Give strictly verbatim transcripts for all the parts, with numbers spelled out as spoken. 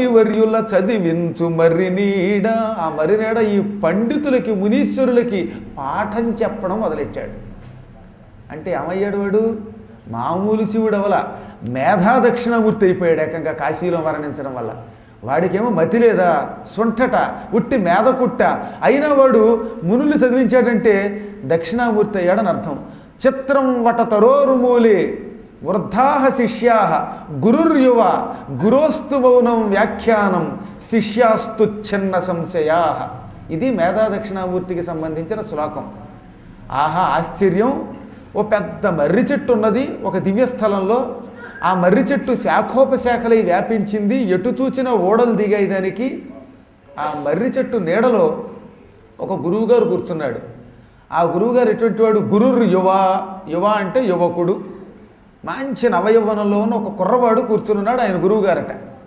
వర్యుల చదివించు మర్రి నీడ. ఆ మర్రి నీడ ఈ పండితులకి మునీశ్వరులకి పాఠం చెప్పడం మొదలెట్టాడు. అంటే ఏమయ్యాడు వాడు? మామూలు శివుడు అవల, మేధా దక్షిణామూర్తి అయిపోయాడు ఏకంగా కాశీలో మరణించడం వల్ల. వాడికేమో మతి లేదా, సొంటట, ఉట్టి మేధకుట్ట, అయినా వాడు మునులు చదివించాడంటే దక్షిణామూర్తి అయ్యాడని అర్థం. చిత్రం వట తరోరుమూలే వృద్ధా శిష్యా గురుర్యువ గురోస్తు మౌనం వ్యాఖ్యానం శిష్యాస్తు ఛిన్న సంశయా. ఇది మేధా దక్షిణామూర్తికి సంబంధించిన శ్లోకం. ఆహా ఆశ్చర్యం! ఓ పెద్ద మర్రి చెట్టు ఉన్నది ఒక దివ్యస్థలంలో. ఆ మర్రి చెట్టు శాఖోపశాఖలై వ్యాపించింది. ఎటు చూచిన ఓడలు దిగాయి దానికి. ఆ మర్రి చెట్టు నీడలో ఒక గురువుగారు కూర్చున్నాడు. ఆ గురువుగారు ఎటువంటి వాడు? గురుర్ యువ. యువ అంటే యువకుడు, మంచి నవయవ్వనంలో ఉన్న ఒక కుర్రవాడు కూర్చున్నాడు. ఆయన గురువుగారట.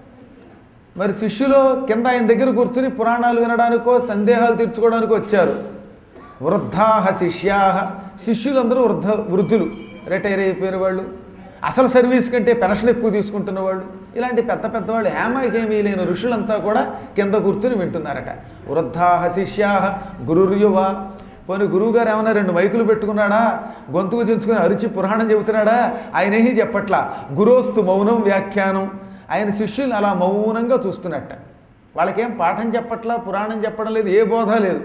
మరి శిష్యులు కింద ఆయన దగ్గర కూర్చుని పురాణాలు వినడానికో సందేహాలు తీర్చుకోవడానికో వచ్చారు. వృద్ధాహ శిష్యాహ. శిష్యులందరూ వృద్ధ వృద్ధులు, రిటైర్ అయిపోయిన వాళ్ళు, అసలు సర్వీస్ కంటే పెన్షన్ ఎక్కువ తీసుకుంటున్న వాళ్ళు, ఇలాంటి పెద్ద పెద్దవాళ్ళు, హేమకేమీ లేని ఋషులంతా కూడా కింద కూర్చుని వింటున్నారట. వృద్ధాహ శిష్యాహ గురుర్యువ. పోనీ గురువుగారు ఏమన్నా రెండు మైకులు పెట్టుకున్నాడా, గొంతుకు దించుకుని అరిచి పురాణం చెబుతున్నాడా? ఆయన ఏమీ చెప్పట్లా. గురోస్తు మౌనం వ్యాఖ్యానం. ఆయన శిష్యులు అలా మౌనంగా చూస్తున్నట్ట. వాళ్ళకేం పాఠం చెప్పట్లా, పురాణం చెప్పడం లేదు, ఏ బోధ లేదు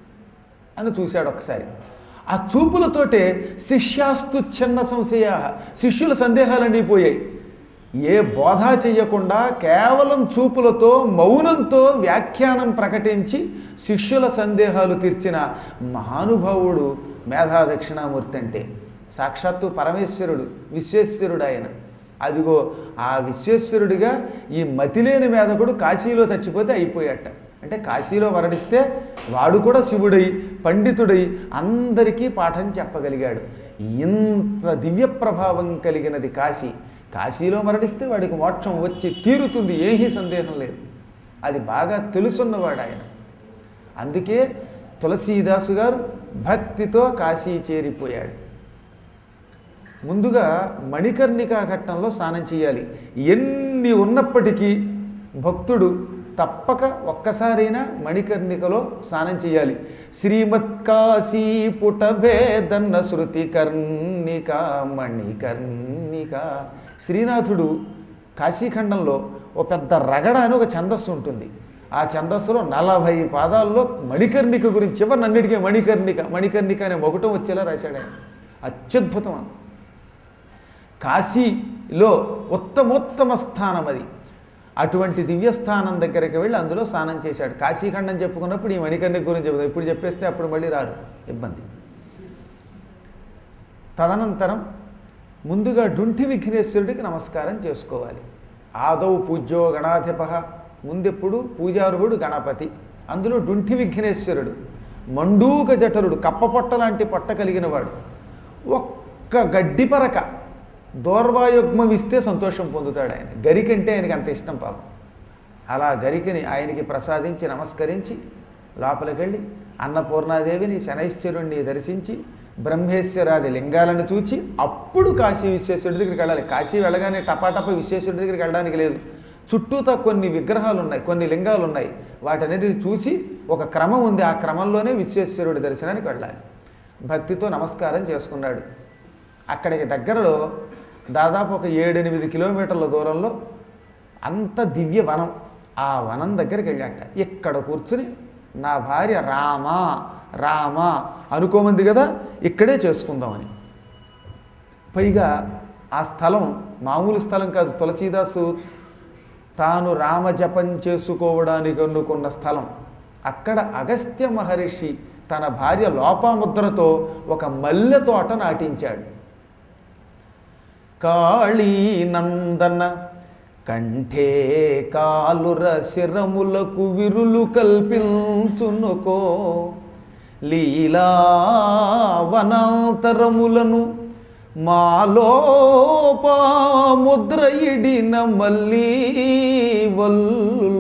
అని చూశాడు ఒకసారి. ఆ చూపులతోటే శిష్యాస్తు చిన్న సంశయ. శిష్యుల సందేహాలన్నీ పోయాయి. ఏ బోధ చెయ్యకుండా కేవలం చూపులతో మౌనంతో వ్యాఖ్యానం ప్రకటించి శిష్యుల సందేహాలు తీర్చిన మహానుభావుడు మేధా దక్షిణామూర్తి. అంటే సాక్షాత్తు పరమేశ్వరుడు, విశ్వేశ్వరుడు ఆయన. అదిగో ఆ విశ్వేశ్వరుడిగా ఈ మతిలేని మేధకుడు కాశీలో చచ్చిపోతే అయిపోయాట. అంటే కాశీలో మరణిస్తే వాడు కూడా శివుడై పండితుడై అందరికీ పాఠం చెప్పగలిగాడు. ఇంత దివ్య ప్రభావం కలిగినది కాశీ. కాశీలో మరణిస్తే వాడికి మోక్షం వచ్చి తీరుతుంది, ఏమీ సందేహం లేదు. అది బాగా తెలుసున్నవాడు ఆయన. అందుకే తులసీదాసు గారు భక్తితో కాశీ చేరిపోయాడు. ముందుగా మణికర్ణికా ఘట్టంలో స్నానం చేయాలి. ఎన్ని ఉన్నప్పటికీ భక్తుడు తప్పక ఒక్కసారైనా మణికర్ణికలో స్నానం చేయాలి. శ్రీమత్కాశీ పుటభేదన్న శృతి కర్ణిక మణికర్ణిక. శ్రీనాథుడు కాశీఖండంలో ఓ పెద్ద రగడ అని ఒక ఛందస్సు ఉంటుంది. ఆ ఛందస్సులో నలభై పాదాల్లో మణికర్ణిక గురించి ఎవరినన్నిటికీ మణికర్ణిక మణికర్ణిక అనే మొగటం వచ్చేలా రాశాడు ఆయన. అత్యద్భుతం. కాశీలో ఉత్తమోత్తమ స్థానం అది. అటువంటి దివ్యస్థానం దగ్గరికి వెళ్ళి అందులో స్నానం చేశాడు. కాశీఖండం చెప్పుకున్నప్పుడు ఈ మణికర్ణిక గురించి చెబుతాం. ఇప్పుడు చెప్పేస్తే అప్పుడు మళ్ళీ రారు, ఇబ్బంది. తదనంతరం ముందుగా డుంఠి విఘ్నేశ్వరుడికి నమస్కారం చేసుకోవాలి. ఆదౌ పూజ్యో గణాధిప. ముందెప్పుడు పూజారుడు గణపతి, అందులో డుంఠి విఘ్నేశ్వరుడు మండూక జఠరుడు, కప్పపొట్ట లాంటి పొట్ట కలిగిన వాడు. ఒక్క గడ్డి పరక దోర్వాయుగ్మం ఇస్తే సంతోషం పొందుతాడు ఆయన. గరికంటే ఆయనకి అంత ఇష్టం పాపం. అలా గరికని ఆయనకి ప్రసాదించి నమస్కరించి లోపలికి వెళ్ళి అన్నపూర్ణాదేవిని శనైశ్వరుణ్ణి దర్శించి బ్రహ్మేశ్వరాది లింగాలను చూచి అప్పుడు కాశీ విశ్వేశ్వరుడి దగ్గరికి వెళ్ళాలి. కాశీ వెళ్ళగానే టపాటప విశ్వేశ్వరుడి దగ్గరికి వెళ్ళడానికి లేదు. చుట్టూతో కొన్ని విగ్రహాలు ఉన్నాయి, కొన్ని లింగాలు ఉన్నాయి. వాటన్నిటిని చూసి ఒక క్రమం ఉంది, ఆ క్రమంలోనే విశ్వేశ్వరుడి దర్శనానికి వెళ్ళాలి. భక్తితో నమస్కారం చేసుకున్నాడు. అక్కడికి దగ్గరలో దాదాపు ఒక ఏడెనిమిది కిలోమీటర్ల దూరంలో అంత దివ్య వనం. ఆ వనం దగ్గరికి వెళ్ళాట. ఇక్కడ కూర్చుని నా భార్య రామా రామా అనుకోమంది కదా, ఇక్కడే చేసుకుందామని. పైగా ఆ స్థలం మామూలు స్థలం కాదు. తులసీదాసు తాను రామజపం చేసుకోవడానికి అనుకున్న స్థలం. అక్కడ అగస్త్య మహర్షి తన భార్య లోపాముద్రతో ఒక మల్లె తోట నాటించాడు. కాళీనందన కంఠే కాలుర శిరములకు విరులు కల్పించునుకో లీలావనాంతరములను మాలోపాముద్ర ఇడిన మల్లీ వల్లు.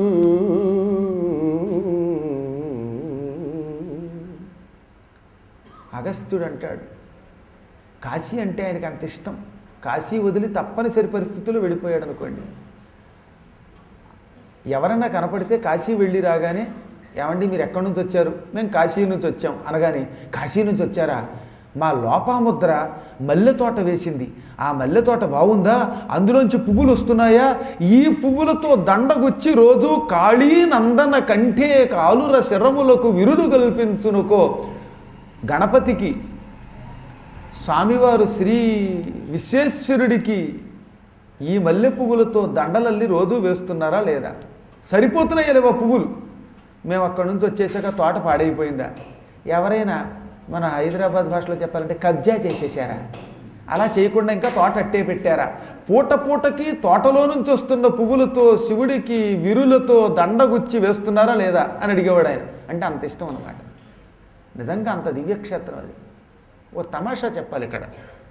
అగస్త్యుడు అంటాడు, కాశీ అంటే ఆయనకి అంత ఇష్టం. కాశీ వదిలి తప్పనిసరి పరిస్థితుల్లో వెళ్ళిపోయాడు అనుకోండి. ఎవరైనా కనపడితే కాశీ వెళ్ళి రాగానే, ఏమండి మీరు ఎక్కడి నుంచి వచ్చారు? మేము కాశీ నుంచి వచ్చాం అనగానే, కాశీ నుంచి వచ్చారా? మా లోపాముద్ర మల్లె తోట వేసింది, ఆ మల్లె తోట బాగుందా? అందులోంచి పువ్వులు వస్తున్నాయా? ఈ పువ్వులతో దండగుచ్చి రోజు కాళీ నందన కంఠే కాలుర శరములకు విరులు కల్పించునుకో. గణపతికి, స్వామివారు శ్రీ విశ్వేశ్వరుడికి ఈ మల్లె పువ్వులతో దండలల్లి రోజు వేస్తున్నారా లేదా? సరిపోతున్నాయా లేవా పువ్వులు? మేము అక్కడి నుంచి వచ్చేసాక తోట పాడైపోయిందా? ఎవరైనా మన హైదరాబాద్ భాషలో చెప్పాలంటే కబ్జా చేసేసారా? అలా చేయకుండా ఇంకా తోట అట్టే పెట్టారా? పూట పూటకి తోటలో నుంచి వస్తున్న పువ్వులతో శివుడికి విరులతో దండగుచ్చి వేస్తున్నారా లేదా అని అడిగేవాడు ఆయన. అంటే అంత ఇష్టం అన్నమాట. నిజంగా అంత దివ్యక్షేత్రం అది. ఓ తమాషా చెప్పాలి ఇక్కడ.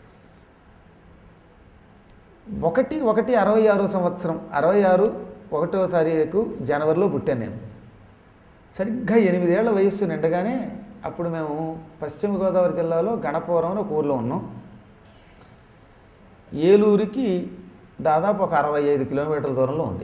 ఒకటి ఒకటి అరవై ఆరో సంవత్సరం, అరవై ఆరు ఒకటో తారీఖు జనవరిలో పుట్టాను నేను. సరిగ్గా ఎనిమిదేళ్ల వయస్సు నిండగానే అప్పుడు మేము పశ్చిమ గోదావరి జిల్లాలో గణపవరం అని ఒక ఊర్లో ఉన్నాం. ఏలూరుకి దాదాపు ఒక అరవై ఐదు కిలోమీటర్ల దూరంలో ఉంది.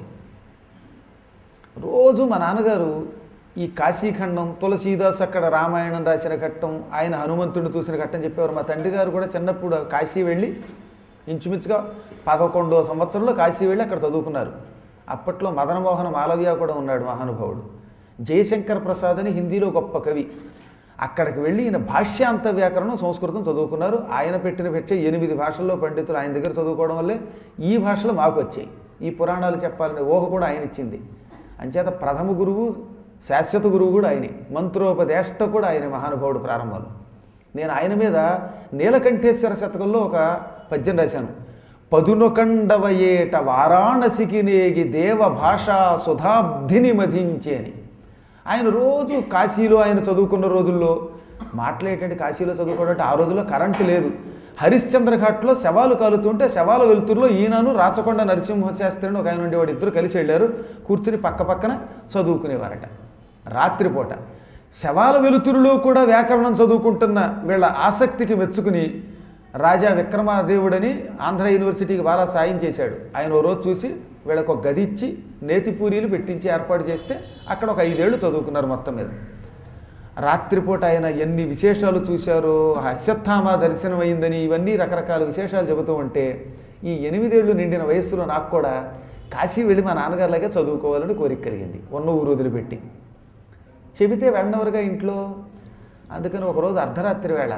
రోజు మా నాన్నగారు ఈ కాశీఖండం, తులసీదాస్ అక్కడ రామాయణం రాసిన ఘట్టం, ఆయన హనుమంతుడిని చూసిన ఘట్టం చెప్పేవారు. మా తండ్రి గారు కూడా చిన్నప్పుడు కాశీ వెళ్ళి ఇంచుమించుగా పదకొండో సంవత్సరంలో కాశీ వెళ్ళి అక్కడ చదువుకున్నారు. అప్పట్లో మదనమోహన మాలవ్య కూడా ఉన్నాడు మహానుభావుడు. జయశంకర్ ప్రసాద్ అని హిందీలో గొప్ప కవి. అక్కడికి వెళ్ళి ఈయన భాష్యాంత వ్యాకరణం సంస్కృతం చదువుకున్నారు. ఆయన పెట్టిన పెట్టే ఎనిమిది భాషల్లో పండితులు ఆయన దగ్గర చదువుకోవడం వల్లే ఈ భాషలు మాకు వచ్చాయి. ఈ పురాణాలు చెప్పాలనే ఊహ కూడా ఆయన ఇచ్చింది. అంచేత ప్రథమ గురువు, శాశ్వత గురువు కూడా ఆయనే. మంత్రోపదేష్ట కూడా ఆయన మహానుభావుడు ప్రారంభంలో. నేను ఆయన మీద నీలకంఠేశ్వర శతకంలో ఒక పద్యం రాశాను. పదునొకండవ ఏట వారాణసికి నేగి దేవ భాషా సుధాబ్ధిని మధించి అని. ఆయన రోజు కాశీలో ఆయన చదువుకున్న రోజుల్లో మాట్లాడేటంటే కాశీలో చదువుకోవడం ఆ రోజుల్లో కరెంటు లేదు. హరిశ్చంద్ర ఘాట్లో శవాలు కాలుతుంటే శవాల వెలుతురులో ఈయనను రాచకొండ నరసింహశాస్త్రిని ఒక ఆయన ఉండేవాడు. ఇద్దరు కలిసి వెళ్ళారు. కూర్చుని పక్క పక్కన చదువుకునేవారట రాత్రిపూట. శవాల వెలుతురులో కూడా వ్యాకరణం చదువుకుంటున్న వీళ్ళ ఆసక్తికి మెచ్చుకుని రాజా విక్రమాదేవుడని ఆంధ్ర యూనివర్సిటీకి బాగా సాయం చేశాడు. ఆయన ఓ రోజు చూసి వీళ్ళకు ఒక గది ఇచ్చి నేతిపూరీలు పెట్టించి ఏర్పాటు చేస్తే అక్కడ ఒక ఐదేళ్లు చదువుకున్నారు మొత్తం మీద. రాత్రిపూట ఆయన ఎన్ని విశేషాలు చూశారో, అశ్వత్థామ దర్శనం అయిందని, ఇవన్నీ రకరకాల విశేషాలు చెబుతూ ఉంటే ఈ ఎనిమిదేళ్లు నిండిన వయస్సులో నాకు కూడా కాశీ వెళ్ళి మా నాన్నగారిలాగే చదువుకోవాలని కోరిక కలిగింది. ఉన్న ఊరు వదిలిపెట్టి. చెబితే వెళ్ళినవరుగా ఇంట్లో. అందుకని ఒకరోజు అర్ధరాత్రి వేళ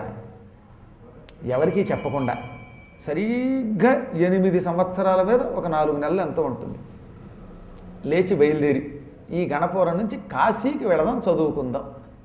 ఎవరికీ చెప్పకుండా సరిగ్గా ఎనిమిది సంవత్సరాల మీద ఒక నాలుగు నెలలు ఎంతో ఉంటుంది, లేచి బయలుదేరి ఈ గణపవరం నుంచి కాశీకి వెళదాం, చదువుకుందాం.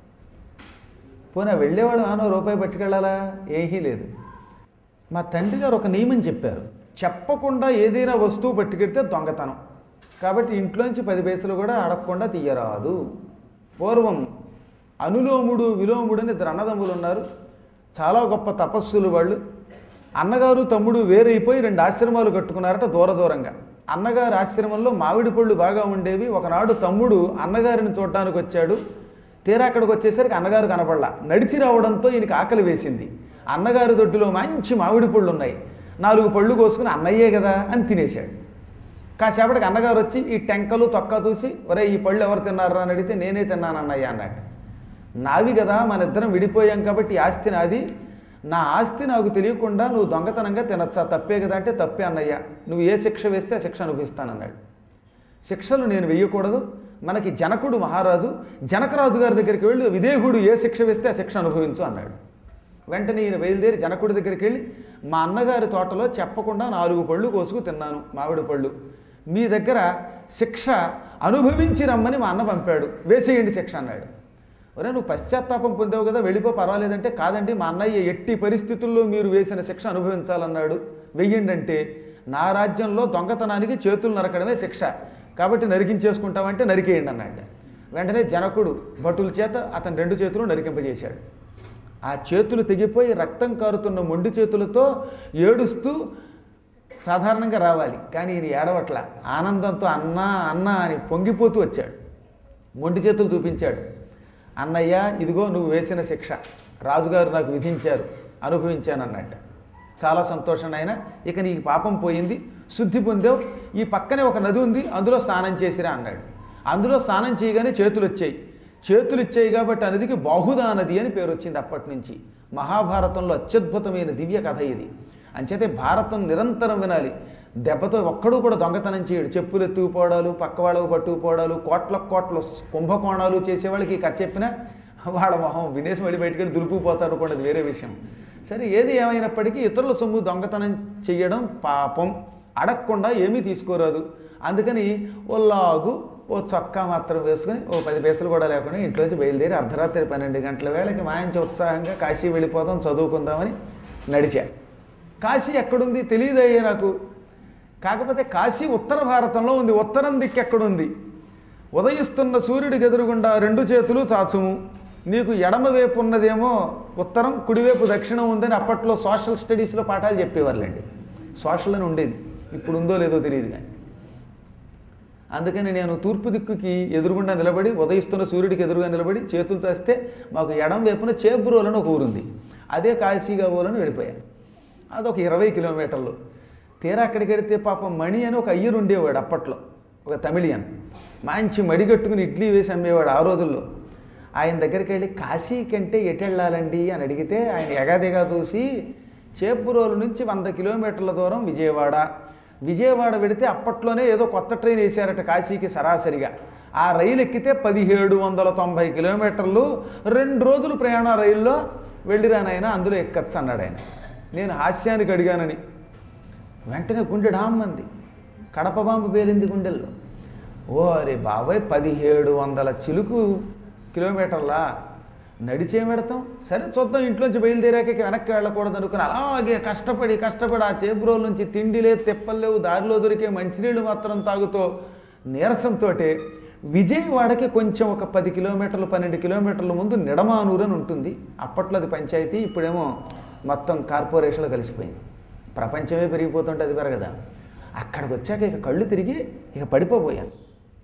పోనీ వెళ్ళేవాడు ఆనో రూపాయి పట్టుకెళ్ళాలా? ఏమీ లేదు. మా తండ్రి గారు ఒక నియమం చెప్పారు. చెప్పకుండా ఏదైనా వస్తువు పట్టుకెడితే దొంగతనం. కాబట్టి ఇంట్లోంచి పది పైసలు కూడా అడగకుండా తీయరాదు. పూర్వం అనులోముడు విలోముడు అని ఇద్దరు అన్నదమ్ములు ఉన్నారు. చాలా గొప్ప తపస్సులు వాళ్ళు. అన్నగారు తమ్ముడు వేరైపోయి రెండు ఆశ్రమాలు కట్టుకున్నారట దూర దూరంగా. అన్నగారి ఆశ్రమంలో మామిడి పళ్ళు బాగా ఉండేవి. ఒకనాడు తమ్ముడు అన్నగారిని చూడటానికి వచ్చాడు. తీరా అక్కడికి వచ్చేసరికి అన్నగారు కనపడలా. నడిచి రావడంతో ఈయనకి ఆకలి వేసింది. అన్నగారి దొడ్డిలో మంచి మామిడి పళ్ళు ఉన్నాయి. నాలుగు పళ్ళు కోసుకుని అన్నయ్యే కదా అని తినేశాడు. కాసేపటికి అన్నగారు వచ్చి ఈ టెంకలు తొక్క చూసి, ఒరే ఈ పళ్ళు ఎవరు తిన్నారా అని అడిగితే నేనే తిన్నాను అన్నయ్య అన్నట్టు. నావి కదా, మన ఇద్దరం విడిపోయాం కాబట్టి ఆస్తి నాది, నా ఆస్తి నాకు తెలియకుండా నువ్వు దొంగతనంగా తినచ్చా, తప్పే కదా అంటే తప్పే అన్నయ్య, నువ్వు ఏ శిక్ష వేస్తే ఆ శిక్ష అనుభవిస్తానన్నాడు. శిక్షలు నేను వెయ్యకూడదు, మనకి జనకుడు మహారాజు, జనకరాజు గారి దగ్గరికి వెళ్ళి విదేహుడు ఏ శిక్ష వేస్తే ఆ శిక్ష అనుభవించు అన్నాడు. వెంటనే ఈయన బయలుదేరి జనకుడి దగ్గరికి వెళ్ళి, మా అన్నగారి తోటలో చెప్పకుండా నాలుగు పళ్ళు కోసుకు తిన్నాను, మామిడి పళ్ళు, మీ దగ్గర శిక్ష అనుభవించి రమ్మని మా అన్న పంపాడు, వేసేయండి శిక్ష అన్నాడు. ఒరే నువ్వు పశ్చాత్తాపం పొందావు కదా, వెళ్ళిపో పర్వాలేదంటే, కాదండి మా అన్నయ్య ఎట్టి పరిస్థితుల్లో మీరు వేసిన శిక్ష అనుభవించాలన్నాడు, వెయ్యండి అంటే, నా రాజ్యంలో దొంగతనానికి చేతులు నరకడమే శిక్ష, కాబట్టి నరికించేసుకుంటామంటే నరికేయండి అన్నాడు. వెంటనే జనకుడు భటుల చేత అతని రెండు చేతులు నరికింపజేశాడు. ఆ చేతులు తెగిపోయి రక్తం కారుతున్న మొండి చేతులతో ఏడుస్తూ సాధారణంగా రావాలి, కానీ ఈయన ఏడవట్ల, ఆనందంతో అన్నా అన్నా అని పొంగిపోతూ వచ్చాడు. మొండి చేతులు చూపించాడు. అన్నయ్య ఇదిగో నువ్వు వేసిన శిక్ష రాజుగారు నాకు విధించారు, అనుభవించాను అన్నట్టు. చాలా సంతోషం అయినా, ఇక నీకు పాపం పోయింది, శుద్ధి పొందావు, ఈ పక్కనే ఒక నది ఉంది అందులో స్నానం చేసిరా అన్నాడు. అందులో స్నానం చేయగానే చేతులు వచ్చాయి. చేతులు ఇచ్చాయి కాబట్టి ఆ నదికి బాహుదా నది అని పేరు వచ్చింది అప్పటి నుంచి. మహాభారతంలో అత్యద్భుతమైన దివ్య కథ ఇది. అంచేతే భారతం నిరంతరం వినాలి. దెబ్బతో ఒక్కడూ కూడా దొంగతనం చేయడు. చెప్పులు ఎత్తుకుపోవడాలు, పక్క వాళ్ళకు పట్టుకుపోవడాలు, కోట్ల కోట్ల కుంభకోణాలు చేసేవాళ్ళకి ఈ కథ చెప్పినా వాళ్ళ మొహం వినేసి మళ్ళీ బయటకెళ్ళి దులుపుకుపోతారు కూడా, అది వేరే విషయం. సరే, ఏది ఏమైనప్పటికీ ఇతరుల సొమ్ము దొంగతనం చెయ్యడం పాపం. అడగకుండా ఏమీ తీసుకోరాదు. అందుకని ఓ లాగు, ఓ చొక్కా మాత్రం వేసుకుని ఓ పది పైసలు కూడా లేకుండా ఇంట్లోంచి బయలుదేరి అర్ధరాత్రి పన్నెండు గంటల వేళకి మాయించి ఉత్సాహంగా కాశీ వెళ్ళిపోదాం, చదువుకుందామని నడిచా. కాశీ ఎక్కడుంది తెలియదయ్యే నాకు. కాకపోతే కాశీ ఉత్తర భారతంలో ఉంది. ఉత్తరం దిక్కు ఎక్కడుంది? ఉదయిస్తున్న సూర్యుడికి ఎదురుగుండా రెండు చేతులు చాచుము. నీకు ఎడమ వైపు ఉన్నదేమో ఉత్తరం, కుడివైపు దక్షిణం ఉందని అప్పట్లో సోషల్ స్టడీస్లో పాఠాలు చెప్పేవాళ్ళండి. సోషల్ అని ఉండేది, ఇప్పుడు ఉందో లేదో తెలియదు కానీ. అందుకని నేను తూర్పు దిక్కుకి ఎదురుగుండా నిలబడి, ఉదయిస్తున్న సూర్యుడికి ఎదురుగా నిలబడి చేతులు చేస్తే మాకు ఎడం వైపున చేబ్రోలని ఒక ఊరుంది. అదే కాశీగా ఊరని వెళ్ళిపోయాను. అదొక ఇరవై కిలోమీటర్లు. తీరా అక్కడికి వెడితే పాపం మణి అని ఒక అయ్యరు ఉండేవాడు అప్పట్లో, ఒక తమిళియన్. మంచి మడిగట్టుకుని ఇడ్లీ వేసి అమ్మేవాడు ఆ రోజుల్లో. ఆయన దగ్గరికి వెళ్ళి కాశీ కంటే ఎటు వెళ్ళాలండి అని అడిగితే ఆయన ఎగాదిగా చూసి చేబ్రోలు నుంచి వంద కిలోమీటర్ల దూరం విజయవాడ. విజయవాడ వెడితే అప్పట్లోనే ఏదో కొత్త ట్రైన్ వేశారట కాశీకి సరాసరిగా. ఆ రైలు ఎక్కితే పదిహేడు వందల తొంభై కిలోమీటర్లు రెండు రోజులు ప్రయాణ రైల్లో వెళ్ళిరానైనా అందులో ఎక్కచ్చు అన్నాడు ఆయన. నేను హాస్యానికి అడిగానని వెంటనే గుండె డామ్మంది. కడప బాంబు పేలింది గుండెల్లో. ఓ అరే బాబాయ్, పదిహేడు వందల చిలుకు కిలోమీటర్లా నడిచే పెడతాం. సరే చూద్దాం, ఇంట్లోంచి బయలుదేరాక వెనక్కి వెళ్ళకూడదు అనుకుని అలాగే కష్టపడి కష్టపడి ఆ చేబ్రోలు నుంచి తిండి లేదు, తెప్పలేవు, దారిలో దొరికే మంచినీళ్ళు మాత్రం తాగుతూ నీరసంతో విజయవాడకి కొంచెం ఒక పది కిలోమీటర్లు పన్నెండు కిలోమీటర్ల ముందు నిడమానూరు అని ఉంటుంది. అప్పట్లో అది పంచాయతీ, ఇప్పుడేమో మొత్తం కార్పొరేషన్లో కలిసిపోయింది. ప్రపంచమే పెరిగిపోతుంటే అది పెరగదా. అక్కడికి వచ్చాక ఇక కళ్ళు తిరిగి ఇక పడిపోయాను.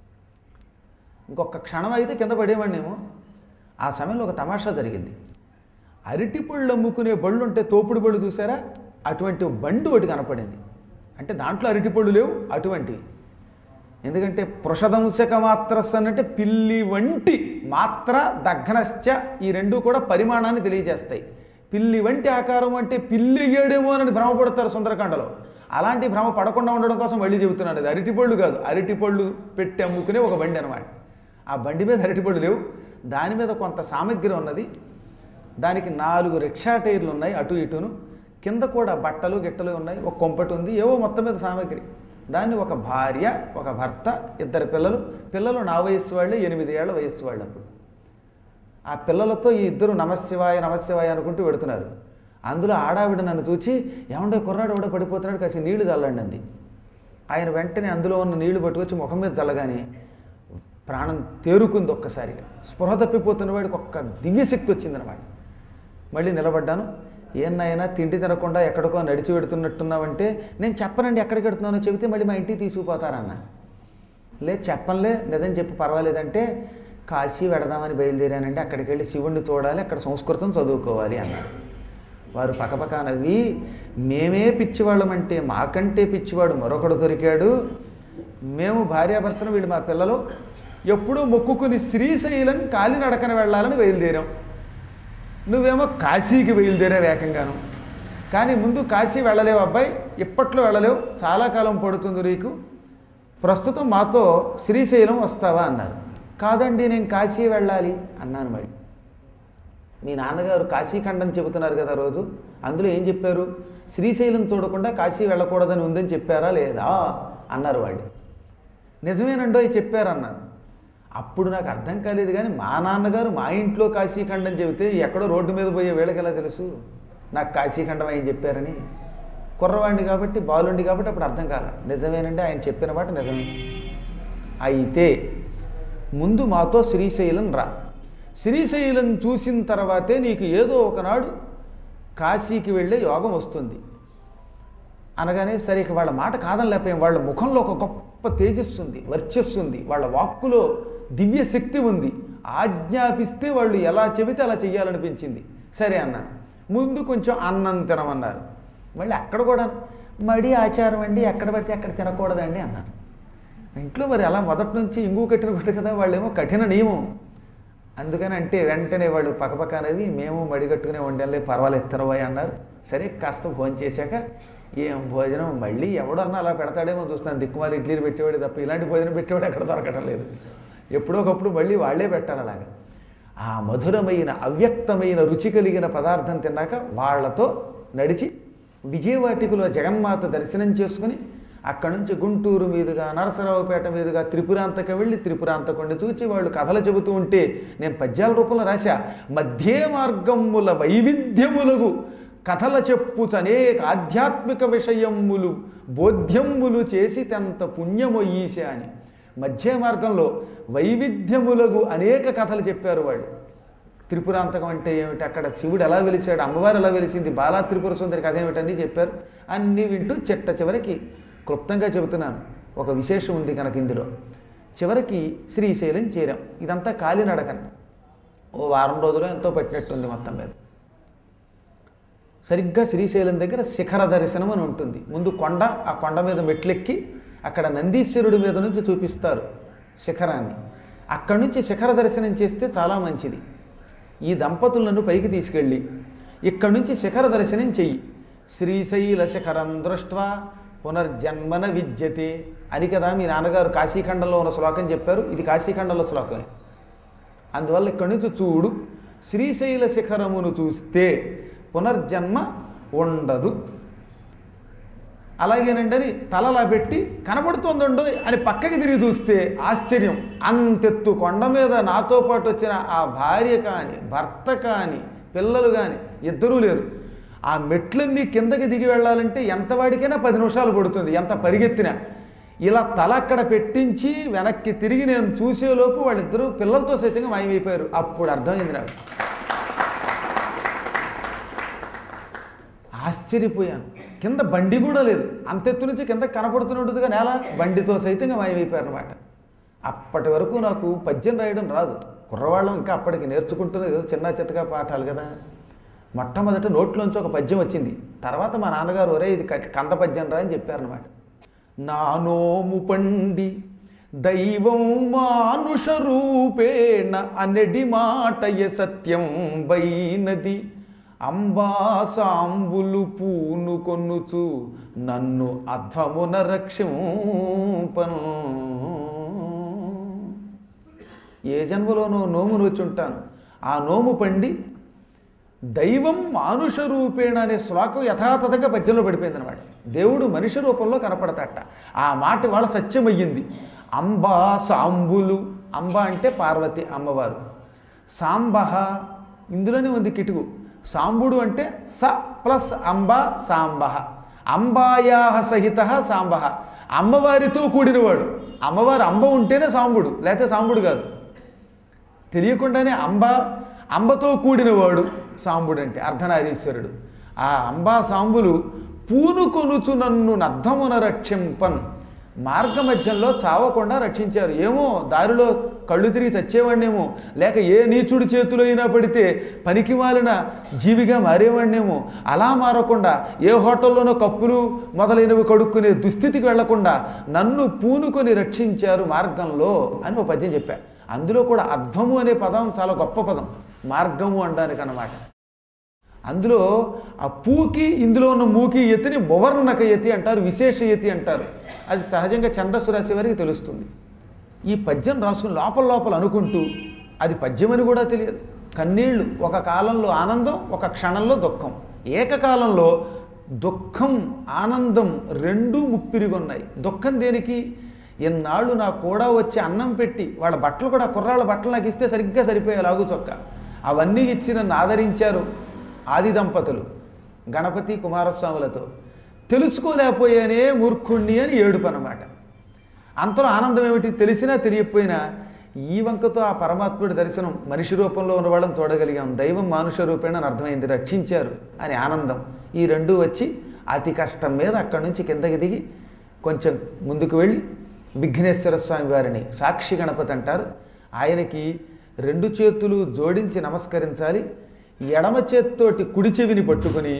ఇంకొక క్షణం అయితే కింద పడేవాడినేమో. ఆ సమయంలో ఒక తమాషా జరిగింది. అరటిపళ్ళు అమ్ముకునే బళ్ళు ఉంటే తోపుడు బళ్ళు చూసారా, అటువంటి బండి ఒకటి కనపడింది. అంటే దాంట్లో అరటిపళ్ళు లేవు అటువంటివి. ఎందుకంటే పృషదంశక మాత్రస్ అనంటే పిల్లి వంటి మాత్ర దఘ్నశ్చ, ఈ రెండు కూడా పరిమాణాన్ని తెలియజేస్తాయి. పిల్లి వంటి ఆకారం అంటే పిల్లి అయ్యాడేమో అని భ్రమపడతారు సుందరకాండలో. అలాంటి భ్రమ పడకుండా ఉండడం కోసం మళ్ళీ చెబుతున్నాను. అది అరటిపళ్ళు కాదు, అరటిపళ్ళు పెట్టి అమ్ముకునే ఒక బండి అనమాట. ఆ బండి మీద అరటిపళ్ళు లేవు, దాని మీద కొంత సామగ్రి ఉన్నది. దానికి నాలుగు రిక్షా టైర్లు ఉన్నాయి అటు ఇటును, కింద కూడా బట్టలు గిట్టలు ఉన్నాయి, ఒక కొంపటి ఉంది, ఏవో మొత్తం మీద సామగ్రి. దాన్ని ఒక భార్య, ఒక భర్త, ఇద్దరు పిల్లలు. పిల్లలు నా వయస్సు వాళ్ళే, ఎనిమిది ఏళ్ల వయస్సు వాళ్ళు. అప్పుడు ఆ పిల్లలతో ఈ ఇద్దరు నమశివాయ నమశివాయ అనుకుంటూ పెడుతున్నారు. అందులో ఆడావిడ నన్ను చూచి, ఏమంటే కుర్రాడు కూడా పడిపోతున్నాడు, కాసి నీళ్లు చల్లండి అంది. ఆయన వెంటనే అందులో ఉన్న నీళ్లు పట్టుకొచ్చి ముఖం మీద చల్లగానే ప్రాణం తేరుకుంది ఒక్కసారిగా. స్పృహ తప్పిపోతున్న వాడికి ఒక్క దివ్యశక్తి వచ్చిందనమాట. మళ్ళీ నిలబడ్డాను. ఏన్నైనా తిండి తినకుండా ఎక్కడికో నడిచి పెడుతున్నట్టున్నావంటే, నేను చెప్పనండి ఎక్కడికి పెడుతున్నానో, చెబితే మళ్ళీ మా ఇంటికి తీసుకుపోతారన్న. లే చెప్పనులే, నిజం చెప్పి పర్వాలేదంటే, కాశీ వెడదామని బయలుదేరానండి, అక్కడికి వెళ్ళి శివుణ్ణి చూడాలి, అక్కడ సంస్కృతం చదువుకోవాలి అన్నారు. వారు పక్కపక్క నవ్వి, మేమే పిచ్చివాళ్ళమంటే మాకంటే పిచ్చివాడు మరొకడు దొరికాడు, మేము భార్యాభర్తను, వీళ్ళు మా పిల్లలు ఎప్పుడూ మొక్కుకుని శ్రీశైలం కాలినడకన వెళ్ళాలని బయలుదేరాం. నువ్వేమో కాశీకి బయలుదేరావు ఏకంగాను. కానీ ముందు కాశీ వెళ్ళలేవు అబ్బాయి, ఇప్పట్లో వెళ్ళలేవు, చాలా కాలం పడుతుంది నీకు, ప్రస్తుతం మాతో శ్రీశైలం వస్తావా అన్నారు. కాదండి నేను కాశీ వెళ్ళాలి అన్నాను. మళ్ళీ మీ నాన్నగారు కాశీఖండం చెబుతున్నారు కదా రోజు, అందులో ఏం చెప్పారు? శ్రీశైలం చూడకుండా కాశీ వెళ్ళకూడదని ఉందని చెప్పారా లేదా అన్నారు వాళ్ళు. నిజమేనండో ఇది చెప్పారన్నాను. అప్పుడు నాకు అర్థం కాలేదు. కానీ మా నాన్నగారు మా ఇంట్లో కాశీఖండం చెబితే ఎక్కడో రోడ్డు మీద పోయే వీళ్ళకి ఎలా తెలుసు నాకు కాశీఖండం ఆయన చెప్పారని? కుర్రవాడిని కాబట్టి, బాలుండి కాబట్టి అప్పుడు అర్థం కాల. నిజమేనండి ఆయన చెప్పిన మాట నిజమే. అయితే ముందు మాతో శ్రీశైలం రా, శ్రీశైలం చూసిన తర్వాతే నీకు ఏదో ఒకనాడు కాశీకి వెళ్ళే యోగం వస్తుంది అనగానే, సరే ఇక వాళ్ళ మాట కాదని లేకపోయాం. వాళ్ళ ముఖంలో ఒక గొప్ప తేజస్సు ఉంది, వర్చస్సు ఉంది, వాళ్ళ వాక్కులో దివ్య శక్తి ఉంది. ఆజ్ఞాపిస్తే వాళ్ళు ఎలా చెబితే అలా చెయ్యాలనిపించింది. సరే అన్న, ముందు కొంచెం అన్నం తినమన్నారు. మళ్ళీ అక్కడ కూడా మడి ఆచారం అండి, ఎక్కడ పడితే అక్కడ తినకూడదండి అన్నారు. ఇంట్లో మరి అలా మొదటి నుంచి ఇంగు కట్టిన గుట్ట కదా, వాళ్ళేమో కఠిన నియమం. అందుకని అంటే వెంటనే వాళ్ళు పక్కపక్కనవి మేము మడిగట్టుకునే వండలే పర్వాలేదు తినబోయ్ అన్నారు. సరే కాస్త భోజనం చేశాక ఏం భోజనం మళ్ళీ ఎవడన్నా అలా పెడతాడేమో చూస్తున్నాను, దిక్కుమాలి ఇడ్లీలు పెట్టేవాడు తప్ప ఇలాంటి భోజనం పెట్టేవాడు ఎక్కడ దొరకటం లేదు. ఎప్పుడో ఒకప్పుడు మళ్ళీ వాళ్ళే పెట్టారు అలాగా. ఆ మధురమైన అవ్యక్తమైన రుచి కలిగిన పదార్థం తిన్నాక వాళ్లతో నడిచి విజయవాటికలో జగన్మాత దర్శనం చేసుకుని అక్కడి నుంచి గుంటూరు మీదుగా నరసరావుపేట మీదుగా త్రిపురాంతక వెళ్ళి త్రిపురాంతకొండ చూచి వాళ్ళు కథలు చెబుతూ ఉంటే నేను పద్యాల రూపంలో రాశా. మధ్య మార్గముల వైవిధ్యములకు కథల చెప్పుచ అనేక ఆధ్యాత్మిక విషయములు బోధ్యములు చేసి తెంత పుణ్యమొయ్యీశ అని. మధ్య మార్గంలో వైవిధ్యములకు అనేక కథలు చెప్పారు వాళ్ళు. త్రిపురాంతకం అంటే ఏమిటి, అక్కడ శివుడు ఎలా వెలిసాడు, అమ్మవారు ఎలా వెలిసింది, బాలా త్రిపుర సుందరి కథ ఏమిటని చెప్పారు. అన్నీ వింటూ చిట్ట చివరికి క్లుప్తంగా చెబుతున్నాను, ఒక విశేషం ఉంది కనుక ఇందులో. చివరికి శ్రీశైలం చేరాం. ఇదంతా కాలినడకన ఓ వారం రోజులు ఎంతో పట్టినట్టుంది మొత్తం మీద. సరిగ్గా శ్రీశైలం దగ్గర శిఖర దర్శనం అని ఉంటుంది. ముందు కొండ, ఆ కొండ మీద మెట్లెక్కి అక్కడ నందీశ్వరుడి మీద నుంచి చూపిస్తారు శిఖరాన్ని. అక్కడి నుంచి శిఖర దర్శనం చేస్తే చాలా మంచిది. ఈ దంపతులను పైకి తీసుకెళ్ళి ఇక్కడి నుంచి శిఖర దర్శనం చెయ్యి. శ్రీశైల శిఖరం దృష్ట్వా పునర్జన్మన విద్యతే అని కదా మీ నాన్నగారు కాశీఖండంలో ఉన్న శ్లోకం చెప్పారు. ఇది కాశీఖండంలో శ్లోకమే. అందువల్ల ఇక్కడి నుంచి చూడు, శ్రీశైల శిఖరమును చూస్తే పునర్జన్మ ఉండదు. అలాగేనండి అని తలలా పెట్టి కనబడుతోందండో అని పక్కకి తిరిగి చూస్తే ఆశ్చర్యం, అంతెత్తు కొండ మీద నాతో పాటు వచ్చిన ఆ భార్య కానీ భర్త కానీ పిల్లలు కానీ ఇద్దరూ లేరు. ఆ మెట్లన్నీ కిందకి దిగి వెళ్ళాలంటే ఎంత వాడికైనా పది నిమిషాలు పడుతుంది, ఎంత పరిగెత్తినా. ఇలా తల అక్కడ పెట్టించి వెనక్కి తిరిగి నేను చూసేలోపు వాళ్ళిద్దరూ పిల్లలతో సైతంగా మాయమైపోయారు. అప్పుడు అర్థమైంది నాకు. ఆశ్చర్యపోయాను. కింద బండి కూడా లేదు, అంతెత్తు నుంచి కింద కనపడుతున్నట్టుగా నేల, బండితో సైతంగా మాయమైపోయారు అనమాట. అప్పటి వరకు నాకు పద్యం రాయడం రాదు. కుర్రవాళ్ళం ఇంకా అప్పటికి నేర్చుకుంటున్నది ఏదో చిన్న చిత్తగా పాఠాలు కదా. మొట్టమొదట నోట్లోంచి ఒక పద్యం వచ్చింది. తర్వాత మా నాన్నగారు ఒరే ఇది కంద పద్యం రా అని చెప్పారనమాట. నా నోము పండి దైవం మానుష రూపేణ అనెడి మాటయ సత్యం వైనది అంబా సాంబులు పూను కొన్నుచు నన్ను అధ్వమున రక్షింపను. ఏ జన్మలోనో నోము నోచుంటాను, ఆ నోము పండి దైవం మానుష రూపేణ అనే శ్లోకం యథాతథంగా పద్యంలో పడిపోయింది అనమాట. దేవుడు మనిషి రూపంలో కనపడతాట. ఆ మాట వాళ్ళ సత్యమయ్యింది. అంబా సాంబులు, అంబ అంటే పార్వతి అమ్మవారు, సాంబహ ఇందులోనే ఉంది కిటుకు. సాంబుడు అంటే స ప్లస్ అంబ సాంబహ, అంబాయా సహిత సాంబహ, అమ్మవారితో కూడినవాడు. అమ్మవారు అంబ ఉంటేనే సాంబుడు, లేకపోతే సాంబుడు కాదు. తెలియకుండానే అంబ అంబతో కూడినవాడు సాంబుడు అంటే అర్ధనారీశ్వరుడు. ఆ అంబా సాంబులు పూనుకొనుచు నన్ను నద్ధమున రక్షింపన్, మార్గమధ్యంలో చావకుండా రక్షించారు. ఏమో దారిలో కళ్ళు తిరిగి చచ్చేవాడినేమో, లేక ఏ నీచుడి చేతిలో అయినా పడితే పనికి మాలిన జీవిగా మారేవాడినేమో, అలా మారకుండా ఏ హోటల్లోనో కప్పులు మొదలైనవి కడుక్కునే దుస్థితికి వెళ్లకుండా నన్ను పూనుకొని రక్షించారు మార్గంలో అని ఒక పద్యం చెప్పారు. అందులో కూడా అర్థము అనే పదం చాలా గొప్ప పదం, మార్గము అనడానికి అన్నమాట. అందులో ఆ పూకి ఇందులో ఉన్న మూకి యతిని మువర్ణక యతి అంటారు, విశేష యతి అంటారు. అది సహజంగా ఛందస్సు రాసే వారికి తెలుస్తుంది. ఈ పద్యం రాసుకుని లోపల లోపల అనుకుంటూ అది పద్యమని కూడా తెలియదు. కన్నీళ్లు, ఒక కాలంలో ఆనందం, ఒక క్షణంలో దుఃఖం. ఏకకాలంలో దుఃఖం ఆనందం రెండూ ముప్పిరిగొన్నాయి. దుఃఖం దేనికి? ఎన్నాళ్ళు నాకు కూడా వచ్చి అన్నం పెట్టి వాళ్ళ బట్టలు కూడా కుర్రాళ్ళ బట్టలు నాకు ఇస్తే సరిగ్గా సరిపోయే లాగు చొక్క అవన్నీ ఇచ్చి నన్ను ఆదరించారు ఆది దంపతులు గణపతి కుమారస్వాములతో. తెలుసుకోలేకపోయానే మూర్ఖుణ్ణి అని ఏడుపు అన్నమాట. అంతలో ఆనందం ఏమిటి? తెలిసినా తెలియకపోయినా ఈ వంకతో ఆ పరమాత్ముడి దర్శనం, మనిషి రూపంలో ఉన్న వాళ్ళని చూడగలిగాం, దైవం మానుష రూపేణ అని అర్థమైంది, రక్షించారు అని ఆనందం. ఈ రెండూ వచ్చి అతి కష్టం మీద అక్కడి నుంచి కిందకి దిగి కొంచెం ముందుకు వెళ్ళి విఘ్నేశ్వర స్వామి వారిని, సాక్షి గణపతి అంటారు, ఆయనకి రెండు చేతులు జోడించి నమస్కరించాలి. ఎడమ చేత్తోటి కుడి చెవిని పట్టుకుని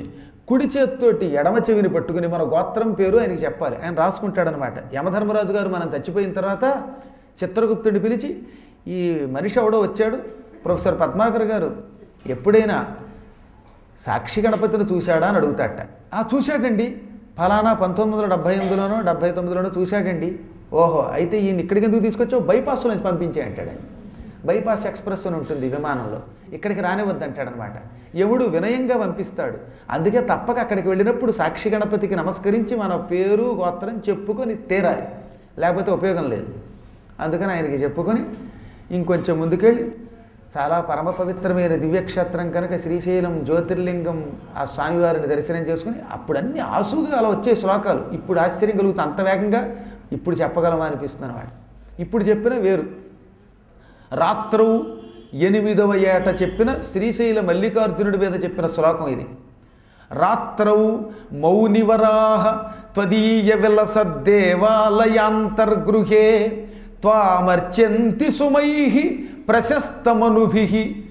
కుడి చేతితోటి ఎడమ చెవిని పట్టుకుని మన గోత్రం పేరు ఆయనకి చెప్పాలి. ఆయన రాసుకుంటాడనమాట. యమధర్మరాజు గారు మనం చచ్చిపోయిన తర్వాత చిత్రగుప్తుడిని పిలిచి, ఈ మనిషి ఎవడో వచ్చాడు, ప్రొఫెసర్ పద్మాకర్ గారు ఎప్పుడైనా సాక్షి గణపతిని చూశాడా అని అడుగుతాట. ఆ చూశాడండి, ఫలానా పంతొమ్మిది వందల డెబ్బై ఎనిమిదిలోనో డెబ్బై తొమ్మిదిలోనో చూశాడండి. ఓహో, అయితే ఈయన ఇక్కడికి ఎందుకు తీసుకొచ్చావు, బైపాస్ నుంచి పంపించే అంటాడు. ఆయన బైపాస్ ఎక్స్ప్రెస్ అని ఉంటుంది విమానంలో, ఇక్కడికి రానివద్దు అంటాడనమాట. ఎవడు వినయంగా పంపిస్తాడు. అందుకే తప్పక అక్కడికి వెళ్ళినప్పుడు సాక్షి గణపతికి నమస్కరించి మన పేరు గోత్రం చెప్పుకొని తీరాలి, లేకపోతే ఉపయోగం లేదు. అందుకని ఆయనకి చెప్పుకొని ఇంకొంచెం ముందుకెళ్ళి, చాలా పరమ పవిత్రమైన దివ్యక్షేత్రం కనుక శ్రీశైలం జ్యోతిర్లింగం ఆ స్వామివారిని దర్శనం చేసుకుని అప్పుడు అన్ని ఆసుగా అలా వచ్చే శ్లోకాలు ఇప్పుడు ఆశ్చర్యం కలుగుతుంది. అంత వేగంగా ఇప్పుడు చెప్పగలమా అనిపిస్తుంది వాడు. ఇప్పుడు చెప్పిన వేరు. రాత్రవు ఎనిమిదవ ఏట చెప్పిన శ్రీశైల మల్లికార్జునుడి మీద చెప్పిన శ్లోకం ఇది. రాత్రవు మౌనివరాహ త్వదీయ విలసద్దేవాలయాంతర్గృహే త్వామర్చంతి సుమైః ప్రశస్తమనుభిః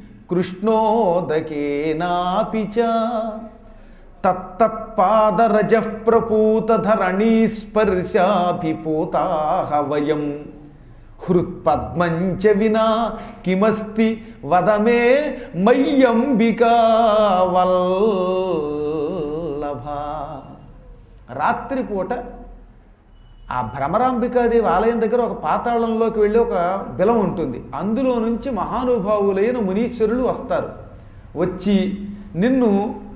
కృష్ణోదకేనాపి చ తత్తత్పాదరజః ప్రపూతధరణీస్పర్శాభిపూతాః వయం హృత్పద్మంచ వినా కిమస్తి వదమే మయ్యంబికా వల్లభ. రాత్రిపూట ఆ భ్రమరాంబికాదేవి ఆలయం దగ్గర ఒక పాతాళంలోకి వెళ్ళి ఒక బిలం ఉంటుంది. అందులో నుంచి మహానుభావులైన మునీశ్వరులు వస్తారు. వచ్చి నిన్ను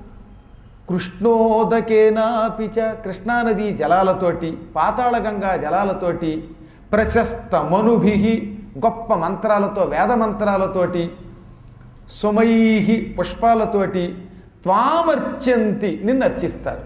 కృష్ణోదకేనాపిచ కృష్ణానది జలాలతోటి పాతాళగంగా జలాలతోటి ప్రశస్త మనుభి గొప్ప మంత్రాలతో వేద మంత్రాలతోటి సుమైహి పుష్పాలతోటి త్వామర్చంతి నిన్ను అర్చిస్తారు.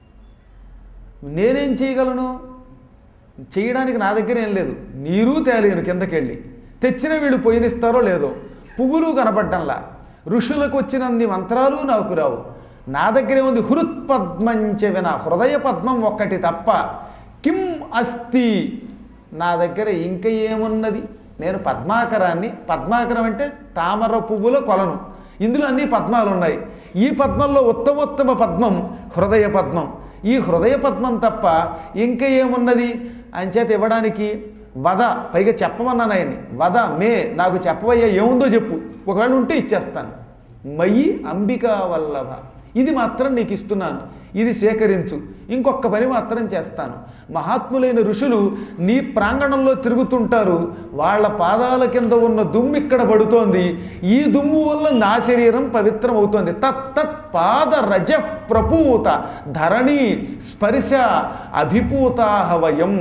నేనేం చేయగలను? చేయడానికి నా దగ్గర ఏం లేదు. నీరు తేలేను కిందకెళ్ళి, తెచ్చిన వీళ్ళు పోయినిస్తారో లేదో, పువ్వులు కనపడ్డంలా, ఋషులకు వచ్చినన్ని మంత్రాలు నాకు రావు. నా దగ్గరే ఉంది హృత్పద్మంచ విన హృదయ పద్మం ఒక్కటి తప్ప. కిం అస్తి నా దగ్గర ఇంకా ఏమున్నది? నేను పద్మాకరాన్ని. పద్మాకరం అంటే తామర పువ్వుల కొలను. ఇందులో అన్ని పద్మాలు ఉన్నాయి. ఈ పద్మంలో ఉత్తమోత్తమ పద్మం హృదయ పద్మం. ఈ హృదయ పద్మం తప్ప ఇంకా ఏమున్నది అంచేత ఇవ్వడానికి? వద, పైగా చెప్పమన్నాను ఆయన్ని, వద మే నాకు చెప్పవయ్యా, ఏముందో చెప్పు, ఒకవేళ ఉంటే ఇచ్చేస్తాను. మయి అంబికా వల్లభ, ఇది మాత్రం నీకు ఇస్తున్నాను, ఇది స్వీకరించు, ఇంకొక పని మాత్రం చేస్తాను. మహాత్ములైన ఋషులు నీ ప్రాంగణంలో తిరుగుతుంటారు, వాళ్ళ పాదాల కింద ఉన్న దుమ్ము ఇక్కడ పడుతోంది, ఈ దుమ్ము వల్ల నా శరీరం పవిత్రం అవుతోంది. తత్తత్ పాద రజ ప్రపూత ధరణి స్పర్శ అభిపూతాహ వయం.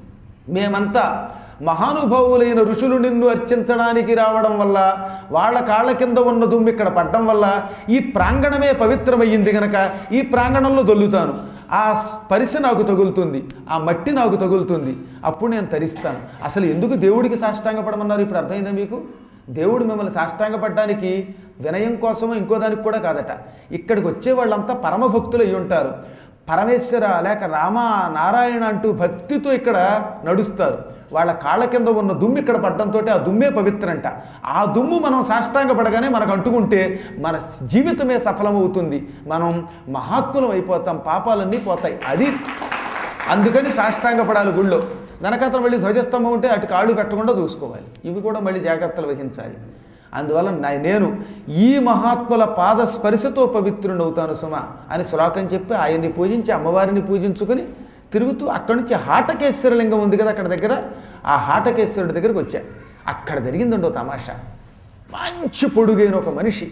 మేమంతా మహానుభావులైన ఋషులు నిన్ను అర్చించడానికి రావడం వల్ల, వాళ్ళ కాళ్ళ కింద ఉన్న దుమ్ము ఇక్కడ పడ్డం వల్ల ఈ ప్రాంగణమే పవిత్రమయ్యింది గనక ఈ ప్రాంగణంలో దొల్లుతాను. ఆ స్పర్శ నాకు తగులుతుంది, ఆ మట్టి నాకు తగులుతుంది, అప్పుడు నేను తరిస్తాను. అసలు ఎందుకు దేవుడికి సాష్టాంగపడమన్నారు ఇప్పుడు అర్థమైందా మీకు? దేవుడు మిమ్మల్ని సాష్టాంగపడడానికి వినయం కోసమో ఇంకో దానికి కూడా కాదట. ఇక్కడికి వచ్చే వాళ్ళంతా పరమభక్తులు అయి ఉంటారు. పరమేశ్వర లేక రామ నారాయణ అంటూ భక్తితో ఇక్కడ నడుస్తారు. వాళ్ళ కాళ్ళ కింద ఉన్న దుమ్ము ఇక్కడ పడడంతో ఆ దుమ్మే పవిత్రంట. ఆ దుమ్ము మనం సాష్టాంగపడగానే మనకు అంటుకుంటే మన జీవితమే సఫలమవుతుంది, మనం మహాత్ములం అయిపోతాం, పాపాలన్నీ పోతాయి. అది అందుకని సాష్టాంగపడాలి గుళ్ళో. వెనకాతలు మళ్ళీ ధ్వజస్తంభం ఉంటే అటు కాళ్ళు పెట్టకుండా చూసుకోవాలి. ఇవి కూడా మళ్ళీ జాగ్రత్తలు వహించాలి. అందువల్ల నేను ఈ మహాత్ముల పాద స్పర్శతో పవిత్రుడవుతాను సుమ అని శ్లోకం చెప్పి ఆయన్ని పూజించి అమ్మవారిని పూజించుకొని తిరుగుతూ అక్కడి నుంచి హాటకేశ్వర లింగం ఉంది కదా అక్కడ దగ్గర, ఆ హాటకేశ్వరుడి దగ్గరికి వచ్చా. అక్కడ జరిగిందండో తమాషా. మంచి పొడుగైన ఒక మనిషి,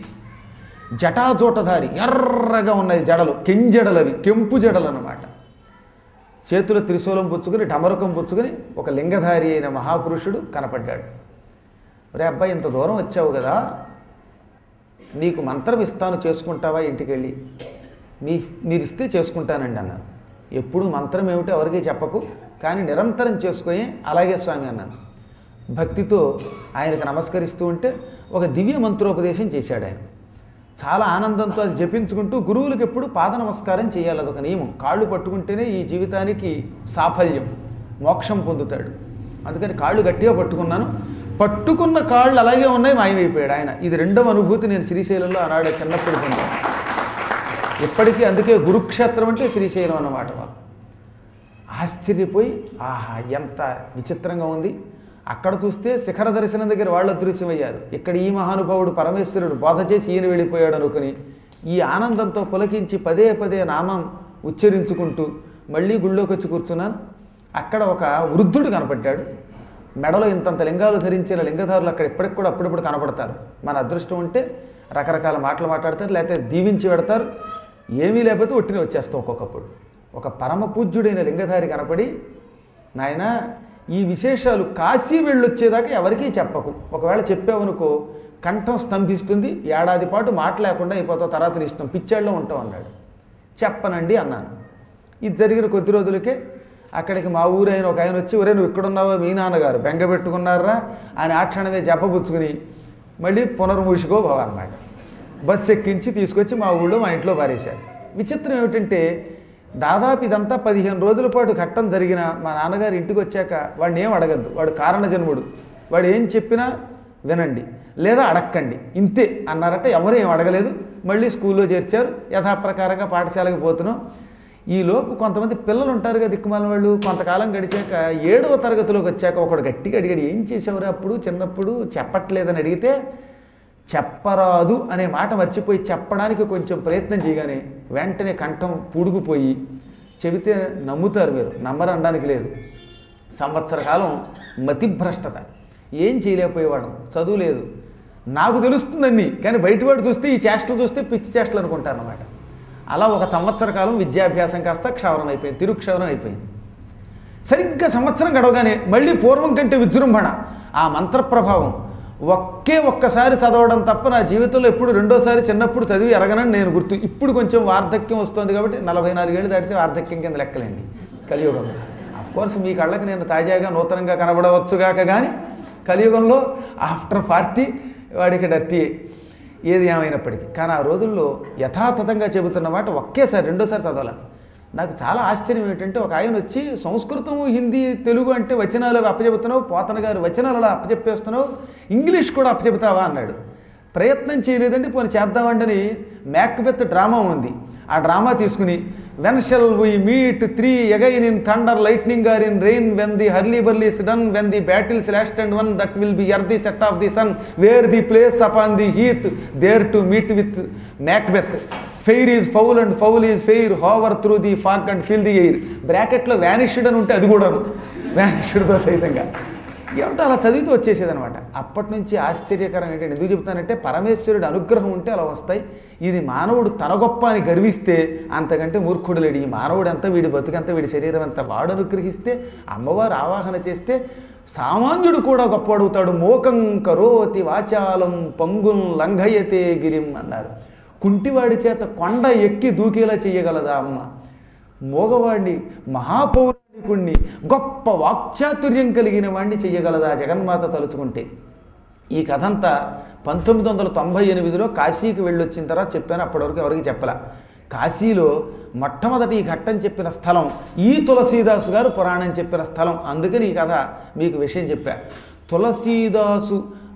జటాజోటధారి, ఎర్రగా ఉన్నాయి జడలు, కెంజడలవి, కెంపు జడలు అన్నమాట. చేతుల త్రిశూలం పుచ్చుకుని డమరకం పుచ్చుకుని ఒక లింగధారి అయిన మహాపురుషుడు కనపడ్డాడు. రే అబ్బాయి, ఇంత దూరం వచ్చావు కదా, నీకు మంత్రం ఇస్తాను, చేసుకుంటావా? ఇంటికి వెళ్ళి మీ మీరు ఇస్తే చేసుకుంటానండి అన్నాను. ఎప్పుడు మంత్రం ఏమిటో ఎవరికీ చెప్పకు, కానీ నిరంతరం చేసుకొని అలాగే స్వామి అన్నాను. భక్తితో ఆయనకు నమస్కరిస్తూ ఉంటే ఒక దివ్య మంత్రోపదేశం చేశాడు ఆయన. చాలా ఆనందంతో అది జపించుకుంటూ, గురువులకు ఎప్పుడు పాద నమస్కారం చేయాలి, అదొక నియమం. కాళ్ళు పట్టుకుంటేనే ఈ జీవితానికి సాఫల్యం, మోక్షం పొందుతాడు. అందుకని కాళ్ళు గట్టిగా పట్టుకున్నాను. పట్టుకున్న కాళ్ళు అలాగే ఉన్నాయి, మాయమైపోయాడు ఆయన. ఇది రెండవ అనుభూతి నేను శ్రీశైలంలో ఆనాడే చిన్నప్పుడు పొందాను. ఇప్పటికీ అందుకే గురుక్షేత్రం అంటే శ్రీశైలం అన్నమాట. మాకు ఆశ్చర్యపోయి ఆహా ఎంత విచిత్రంగా ఉంది. అక్కడ చూస్తే శిఖర దర్శనం దగ్గర వాళ్ళు అదృశ్యమయ్యారు. ఇక్కడ ఈ మహానుభావుడు పరమేశ్వరుడు బోధ చేసి ఈయన వెళ్ళిపోయాడు అనుకుని ఈ ఆనందంతో పులకించి పదే పదే నామం ఉచ్చరించుకుంటూ మళ్ళీ గుళ్ళోకి వచ్చి కూర్చున్నాను. అక్కడ ఒక వృద్ధుడు కనపడ్డాడు. మెడలో ఇంతంత లింగాలు ధరించిన లింగధారులు అక్కడ ఇప్పటికి కూడా అప్పుడప్పుడు కనపడతారు. మన అదృష్టం ఉంటే రకరకాల మాటలు మాట్లాడతారు, లేకపోతే దీవించి పెడతారు. ఏమీ లేకపోతే ఒట్టిని వచ్చేస్తాం ఒక్కొక్కప్పుడు. ఒక పరమ పూజ్యుడైన లింగధారి కనపడి, నాయన ఈ విశేషాలు కాశీ వెళ్ళొచ్చేదాకా ఎవరికీ చెప్పకు, ఒకవేళ చెప్పావనుకో కంఠం స్తంభిస్తుంది, ఏడాది పాటు మాట లేకుండా అయిపోతావు, తర్వాత నీ ఇష్టం, పిచ్చాళ్ళలో ఉంటావు అన్నాడు. చెప్పనండి అన్నాను. ఇది జరిగిన కొద్ది రోజులకే అక్కడికి మా ఊరు అయిన ఒక ఆయన వచ్చి, ఒరే నువ్వు ఇక్కడున్నావో మీ నాన్నగారు బెంగ పెట్టుకున్నారా అని ఆ క్షణమే జపబుచ్చుకుని మళ్ళీ పునర్మూషికో భవ అన్నమాట. బస్సు ఎక్కించి తీసుకొచ్చి మా ఊళ్ళో మా ఇంట్లో పారేశారు. విచిత్రం ఏమిటంటే దాదాపు ఇదంతా పదిహేను రోజుల పాటు ఘట్టం జరిగిన మా నాన్నగారు ఇంటికి వచ్చాక వాడిని ఏం అడగద్దు, వాడు కారణజన్ముడు, వాడు ఏం చెప్పినా వినండి లేదా అడక్కండి, ఇంతే అన్నారట. ఎవరు ఏం అడగలేదు. మళ్ళీ స్కూల్లో చేర్చారు. యథాప్రకారంగా పాఠశాలకు పోతున్నాం. ఈలోపు కొంతమంది పిల్లలు ఉంటారు కదా దిక్కుమాల వాళ్ళు, కొంతకాలం గడిచాక ఏడవ తరగతిలోకి వచ్చాక ఒకడు గట్టిగా అడిగాడు, ఏం చేసేవారు అప్పుడు చిన్నప్పుడు చెప్పట్లేదని అడిగితే, చెప్పరాదు అనే మాట మర్చిపోయి చెప్పడానికి కొంచెం ప్రయత్నం చేయగానే వెంటనే కంఠం పూడుకుపోయి, చెబితే నమ్ముతారు మీరు, నమ్మరు అనడానికి లేదు, సంవత్సర కాలం మతిభ్రష్టత, ఏం చేయలేకపోయేవాడు, చదువు లేదు. నాకు తెలుస్తుందన్నీ, కానీ బయటవాడు చూస్తే ఈ చేష్టలు చూస్తే పిచ్చి చేష్టలు అనుకుంటారన్నమాట. అలా ఒక సంవత్సర కాలం విద్యాభ్యాసం కాస్త క్షవరం అయిపోయింది, తిరుక్షవరం అయిపోయింది. సరిగ్గా సంవత్సరం గడవగానే మళ్ళీ పూర్వం కంటే విజృంభణ, ఆ మంత్రప్రభావం. ఒకే ఒక్కసారి చదవడం తప్ప నా జీవితంలో ఎప్పుడు రెండోసారి చిన్నప్పుడు చదివి ఎరగనని నేను గుర్తు. ఇప్పుడు కొంచెం వార్ధక్యం వస్తుంది కాబట్టి నలభై నాలుగేళ్ళు దాటితే వార్ధక్యం కింద లెక్కలేండి కలియుగంలో. అఫ్కోర్స్ మీ కళ్ళకి నేను తాజాగా నూతనంగా కనబడవచ్చుగాక, కానీ కలియుగంలో ఆఫ్టర్ ఫార్టీ వాడికి డర్టీ ఏది ఏమైనప్పటికీ. కానీ ఆ రోజుల్లో యథాతథంగా చెబుతున్న మాట ఒకేసారి రెండోసారి చదవాలి. నాకు చాలా ఆశ్చర్యం ఏంటంటే ఒక ఆయన వచ్చి సంస్కృతము హిందీ తెలుగు అంటే వచనాలు అప్పచెబుతున్నావు, పోతన గారు వచనాలు అలా అప్పచెప్పేస్తున్నావు, ఇంగ్లీష్ కూడా అప్పచెబుతావా అన్నాడు. ప్రయత్నం చేయలేదండి, పోనీ చేద్దామంటని మ్యాక్బెత్ డ్రామా ఉంది, ఆ డ్రామా తీసుకుని when shall we meet three again in thunder lightning or in rain when the hurly burly is done when the battle's lost and won that will be ere the set of the sun where the place upon the heath there to meet with Macbeth fair is foul and foul is fair hover through the fog and filthy air. బ్రాకెట్లో vanished అని ఉంటే అది కూడాను వ్యానిష్డ్తో సహితంగా ఏమంటే అలా చదివితే వచ్చేసేదనమాట. అప్పటి నుంచి ఆశ్చర్యకరం ఏంటంటే, ఎందుకు చెప్తానంటే పరమేశ్వరుడు అనుగ్రహం ఉంటే అలా వస్తాయి. ఇది మానవుడు తన గొప్ప అని గర్విస్తే అంతకంటే మూర్ఖుడు లేడు. ఈ మానవుడు ఎంత, వీడి బతుకంతా, వీడి శరీరం అంతా వాడు అనుగ్రహిస్తే, అమ్మవారు ఆవాహన చేస్తే సామాన్యుడు కూడా గొప్పవాడుతాడు. మోకం కరోతి వాచాలం పంగుం లంఘయతే గిరిం అన్నారు. కుంటివాడి చేత కొండ ఎక్కి దూకేలా చెయ్యగలదా అమ్మ? మోగవాడిని మహాపౌరాణికుణ్ణి గొప్ప వాక్చాతుర్యం కలిగిన వాడిని చెయ్యగలదా జగన్మాత తలుచుకుంటే? ఈ కథంతా పంతొమ్మిది వందల తొంభై ఎనిమిదిలో కాశీకి వెళ్ళొచ్చిన తర్వాత చెప్పాను. అప్పటివరకు ఎవరికి చెప్పలా. కాశీలో మొట్టమొదటి ఈ ఘట్టం చెప్పిన స్థలం ఈ తులసీదాసు గారు పురాణం చెప్పిన స్థలం. అందుకని ఈ కథ మీకు విషయం చెప్పా. తులసీదాసు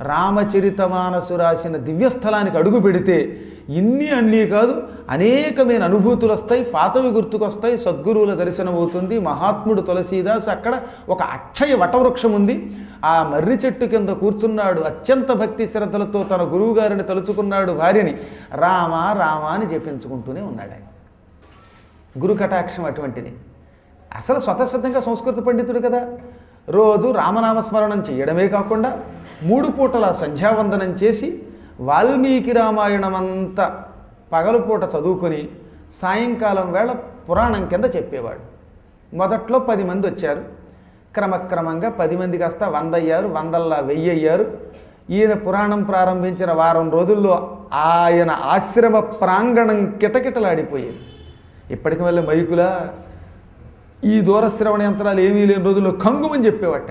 రామచరితమానసు రాసిన దివ్యస్థలానికి అడుగు పెడితే ఇన్ని అన్నీ కాదు, అనేకమైన అనుభూతులు వస్తాయి, పాతవి గుర్తుకొస్తాయి, సద్గురువుల దర్శనం అవుతుంది. మహాత్ముడు తులసీదాస్ అక్కడ ఒక అక్షయ వటవృక్షం ఉంది, ఆ మర్రి చెట్టు కింద కూర్చున్నాడు. అత్యంత భక్తి శ్రద్ధలతో తన గురువు గారిని తలుచుకున్నాడు, భార్యని రామ రామ అని జపించుకుంటూనే ఉన్నాడు. ఆయన గురు కటాక్షం అటువంటిది. అసలు స్వతసిద్ధంగా సంస్కృత పండితుడు కదా. రోజు రామనామస్మరణం చేయడమే కాకుండా మూడు పూటల సంధ్యావందనం చేసి వాల్మీకి రామాయణం అంతా పగలుపూట చదువుకొని సాయంకాలం వేళ పురాణం కింద చెప్పేవాడు. మొదట్లో పది మంది వచ్చారు, క్రమక్రమంగా పది మంది కాస్త వంద అయ్యారు, వందల్లా వెయ్యి అయ్యారు. ఈయన పురాణం ప్రారంభించిన వారం రోజుల్లో ఆయన ఆశ్రమ ప్రాంగణం కిటకిటలాడిపోయేది. ఇప్పటికి మళ్ళీ మైకులా ఈ దూరశ్రవణ యంత్రాలు ఏమీ లేని రోజుల్లో కంగుమని చెప్పేవాట.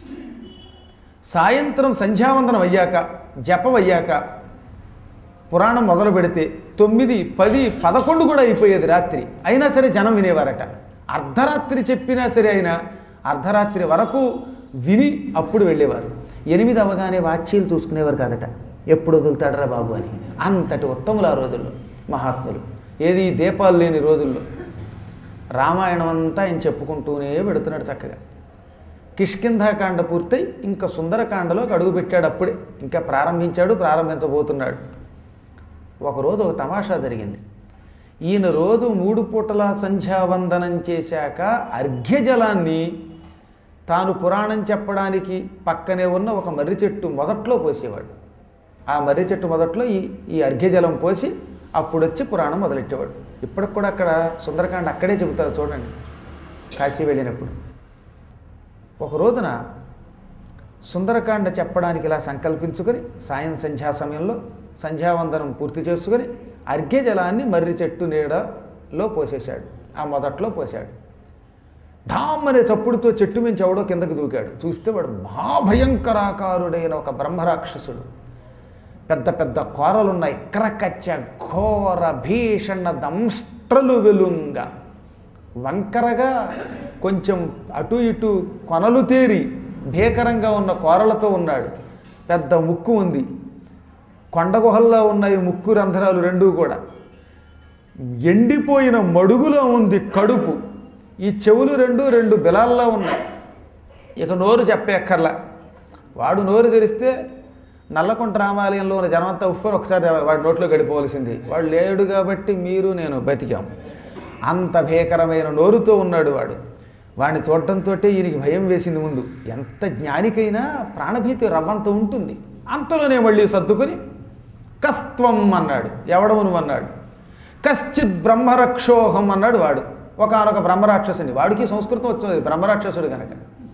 సాయంత్రం సంధ్యావందనం అయ్యాక, జపం అయ్యాక పురాణం మొదలు పెడితే తొమ్మిది పది పదకొండు కూడా అయిపోయేది రాత్రి. అయినా సరే జనం వినేవారట. అర్ధరాత్రి చెప్పినా సరే అయినా అర్ధరాత్రి వరకు విని అప్పుడు వెళ్ళేవారు. ఎనిమిది అవగానే వాచ్యలు చూసుకునేవారు కాదట, ఎప్పుడు వదులుతాడరా బాబు అని. అంతటి ఉత్తములు ఆ రోజుల్లో మహాత్ములు. ఏది దీపాలు లేని రోజుల్లో రామాయణం అంతా ఆయన చెప్పుకుంటూనే పెడుతున్నాడు చక్కగా. కిష్కింధాకాండ పూర్తయి ఇంకా సుందరకాండలోకి అడుగు పెట్టాడు. అప్పుడే ఇంకా ప్రారంభించాడు, ప్రారంభించబోతున్నాడు. ఒకరోజు ఒక తమాషా జరిగింది. ఈయన రోజు మూడు పూటల సంధ్యావందనం చేశాక అర్ఘ్యజలాన్ని తాను పురాణం చెప్పడానికి పక్కనే ఉన్న ఒక మర్రి చెట్టు మొదట్లో పోసేవాడు. ఆ మర్రి చెట్టు మొదట్లో ఈ ఈ అర్ఘ్యజలం పోసి అప్పుడు వచ్చి పురాణం మొదలెట్టేవాడు. ఇప్పటికి కూడా అక్కడ సుందరకాండ అక్కడే చెబుతారు చూడండి, కాశీ వెళ్ళినప్పుడు. ఒక రోజున సుందరకాండ చెప్పడానికి ఇలా సంకల్పించుకొని సాయం సంధ్యా సమయంలో సంధ్యావందనం పూర్తి చేసుకుని అర్ఘ్యజలాన్ని మర్రి చెట్టు నీడలో పోసేశాడు. ఆ మొదట్లో పోశాడు. ఢామ్ అనే చప్పుడుతో చెట్టు మించి ఎవడో కిందకి దూకాడు. చూస్తే వాడు మహాభయంకరాకారుడైన ఒక బ్రహ్మరాక్షసుడు. పెద్ద పెద్ద కోరలున్నాయి, క్రకచ్చ ఘోర భీషణ దంష్ట్రలు వెలుంగా వంకరగా కొంచెం అటు ఇటు కొనలు తేరి భీకరంగా ఉన్న కోరలతో ఉన్నాడు. పెద్ద ముక్కు ఉంది, కొండగుహల్లో ఉన్నాయి ముక్కు రంధ్రాలు రెండూ కూడా. ఎండిపోయిన మడుగులో ఉంది కడుపు. ఈ చెవులు రెండు రెండు బిలాల్లో ఉన్నాయి. ఇక నోరు చెప్పేక్కర్లా. వాడు నోరు తెరిస్తే నల్లకుంట రామాలయంలో ఉన్న జనమంతా ఉఫ్ఫని ఒకసారి వాడి నోట్లో గడిపోవలసింది. వాడు లేడు కాబట్టి మీరు నేను బతికాం. అంత భీకరమైన నోరుతో ఉన్నాడు వాడు. వాడిని చూడటంతో ఈయనకి భయం వేసింది. ముందు ఎంత జ్ఞానికైనా ప్రాణభీతి రవ్వంత ఉంటుంది. అంతలోనే మళ్ళీ సర్దుకొని కస్త్వం అన్నాడు. ఎవడము నువ్వు అన్నాడు. కశ్చిత్ బ్రహ్మరక్షోహం అన్నాడు వాడు. ఒకనొక బ్రహ్మరాక్షసుని. వాడికి సంస్కృతం వచ్చింది, బ్రహ్మరాక్షసుడు కనుక.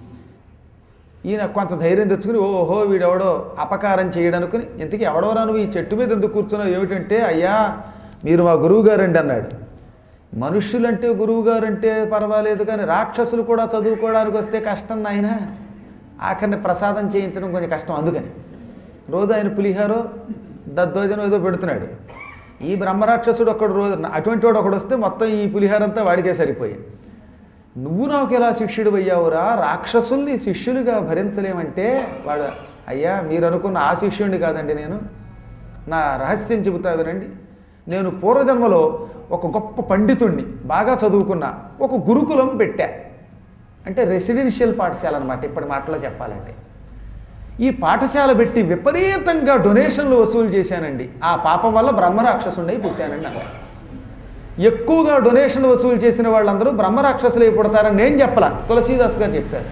ఈయన కొంత ధైర్యం తెచ్చుకుని ఓహో వీడెవడో అపకారం చేయడనుకుని, ఇంతకీ ఎవడవరా నువ్వు ఈ చెట్టు మీద ఎందుకు కూర్చున్నావు ఏమిటంటే, అయ్యా మీరు మా గురువు గారండి అన్నాడు. మనుష్యులంటే గురువు గారంటే పర్వాలేదు, కానీ రాక్షసులు కూడా చదువుకోవడానికి వస్తే కష్టం నాయన. ఆఖరిని ప్రసాదం చేయించడం కొంచెం కష్టం. అందుకని రోజు ఆయన పులిహారో దద్దోజనం ఏదో పెడుతున్నాడు. ఈ బ్రహ్మరాక్షసుడు ఒకడు రోజు అటువంటి వాడు ఒకడు వస్తే మొత్తం ఈ పులిహారంతా వాడికే సరిపోయి. నువ్వు నాకు ఎలా శిష్యుడు అయ్యావురా, రాక్షసుల్ని శిష్యులుగా భరించలేమంటే వాడు, అయ్యా మీరు అనుకున్న ఆ శిష్యుడిని కాదండి నేను. నా రహస్యం చెబుతా వినండి. నేను పూర్వజన్మలో ఒక గొప్ప పండితుణ్ణి, బాగా చదువుకున్నా, ఒక గురుకులం పెట్టా. అంటే రెసిడెన్షియల్ పాఠశాల అనమాట ఇప్పటి మాటలో చెప్పాలంటే. ఈ పాఠశాల పెట్టి విపరీతంగా డొనేషన్లు వసూలు చేశానండి. ఆ పాపం వల్ల బ్రహ్మరాక్షసుండై పుట్టానండి అలా. ఎక్కువగా డొనేషన్లు వసూలు చేసిన వాళ్ళందరూ బ్రహ్మరాక్షసులై పుడతారని నేను చెప్పలా, తులసీదాస్ గారు చెప్పారు.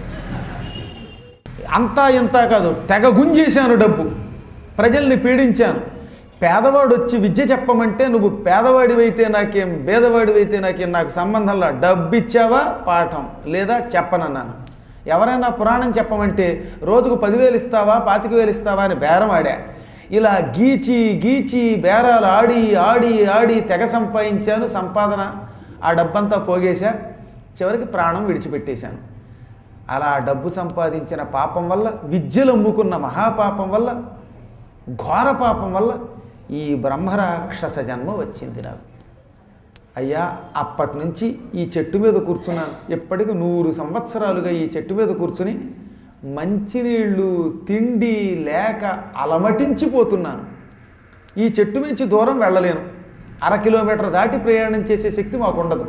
అంతా ఇంతా కాదు, తెగ గుంజేశాను డబ్బు, ప్రజల్ని పీడించాను. పేదవాడు వచ్చి విద్య చెప్పమంటే నువ్వు పేదవాడివైతే నాకేం, పేదవాడివైతే నాకేం, నాకు సంబంధంలా, డబ్బు ఇచ్చావా పాఠం లేదా చెప్పనన్నాను. ఎవరైనా పురాణం చెప్పమంటే రోజుకు పదివేలు ఇస్తావా పాతిక వేలు ఇస్తావా అని బేరం ఆడా. ఇలా గీచి గీచి బేరాలు ఆడి ఆడి ఆడి తెగ సంపాదించాను. సంపాదన ఆ డబ్బంతా పోగేశా, చివరికి ప్రాణం విడిచిపెట్టేశాను. అలా డబ్బు సంపాదించిన పాపం వల్ల, విద్యలు అమ్ముకున్న మహాపాపం వల్ల, ఘోర పాపం వల్ల ఈ బ్రహ్మరాక్షస జన్మ వచ్చింది నాకు. అయ్యా అప్పటి నుంచి ఈ చెట్టు మీద కూర్చున్నాను. ఎప్పటికీ నూరు సంవత్సరాలుగా ఈ చెట్టు మీద కూర్చుని మంచినీళ్ళు తిండి లేక అలమటించిపోతున్నాను. ఈ చెట్టు నుంచి దూరం వెళ్ళలేను. అర కిలోమీటర్ దాటి ప్రయాణం చేసే శక్తి మాకు ఉండదు.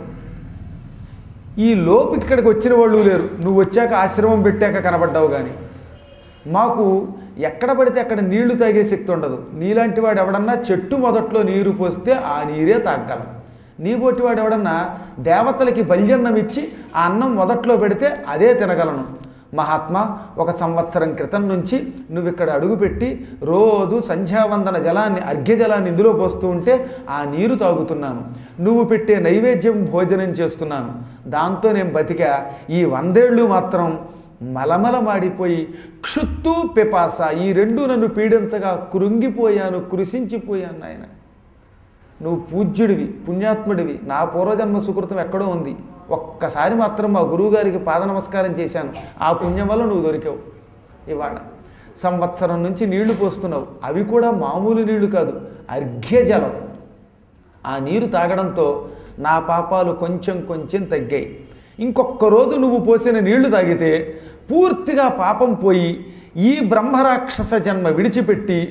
ఈ లోపు ఇక్కడికి వచ్చిన వాళ్ళు లేరు. నువ్వు వచ్చాక ఆశ్రమం పెట్టాక కనబడ్డావు. కానీ మాకు ఎక్కడ పడితే అక్కడ నీళ్లు తాగే శక్తి ఉండదు. నీలాంటి వాడు ఎవడన్నా చెట్టు మొదట్లో నీరు పోస్తే ఆ నీరే తాగలం. నీ బొట్టి వాడు ఎవడన్నా దేవతలకి బల్యన్నం ఇచ్చి ఆ అన్నం మొదట్లో పెడితే అదే తినగలను. మహాత్మా, ఒక సంవత్సరం క్రితం నుంచి నువ్వు ఇక్కడ అడుగుపెట్టి రోజు సంధ్యావందన జలాన్ని, అర్ఘ్య జలాన్ని ఇందులో పోస్తూ ఉంటే ఆ నీరు తాగుతున్నాను. నువ్వు పెట్టే నైవేద్యం భోజనం చేస్తున్నాను. దాంతో నేను బతికా. ఈ వందేళ్ళు మాత్రం మలమల మాడిపోయి క్షుత్తు పిపాస ఈ రెండు నన్ను పీడించగా కృంగిపోయాను, కృషించిపోయాను. నాయన నువ్వు పూజ్యుడివి, పుణ్యాత్ముడివి. నా పూర్వజన్మ సుకృతం ఎక్కడో ఉంది. ఒక్కసారి మాత్రం మా గురువుగారికి పాద నమస్కారం చేశాను. ఆ పుణ్యం వల్ల నువ్వు దొరికావు. ఇవాళ సంవత్సరం నుంచి నీళ్లు పోస్తున్నావు. అవి కూడా మామూలు నీళ్లు కాదు, అర్ఘ్యజలం. ఆ నీరు తాగడంతో నా పాపాలు కొంచెం కొంచెం తగ్గాయి. ఇంకొక రోజు నువ్వు పోసిన నీళ్లు తాగితే పూర్తిగా పాపం పోయి ఈ బ్రహ్మరాక్షస జన్మ విడిచిపెట్టి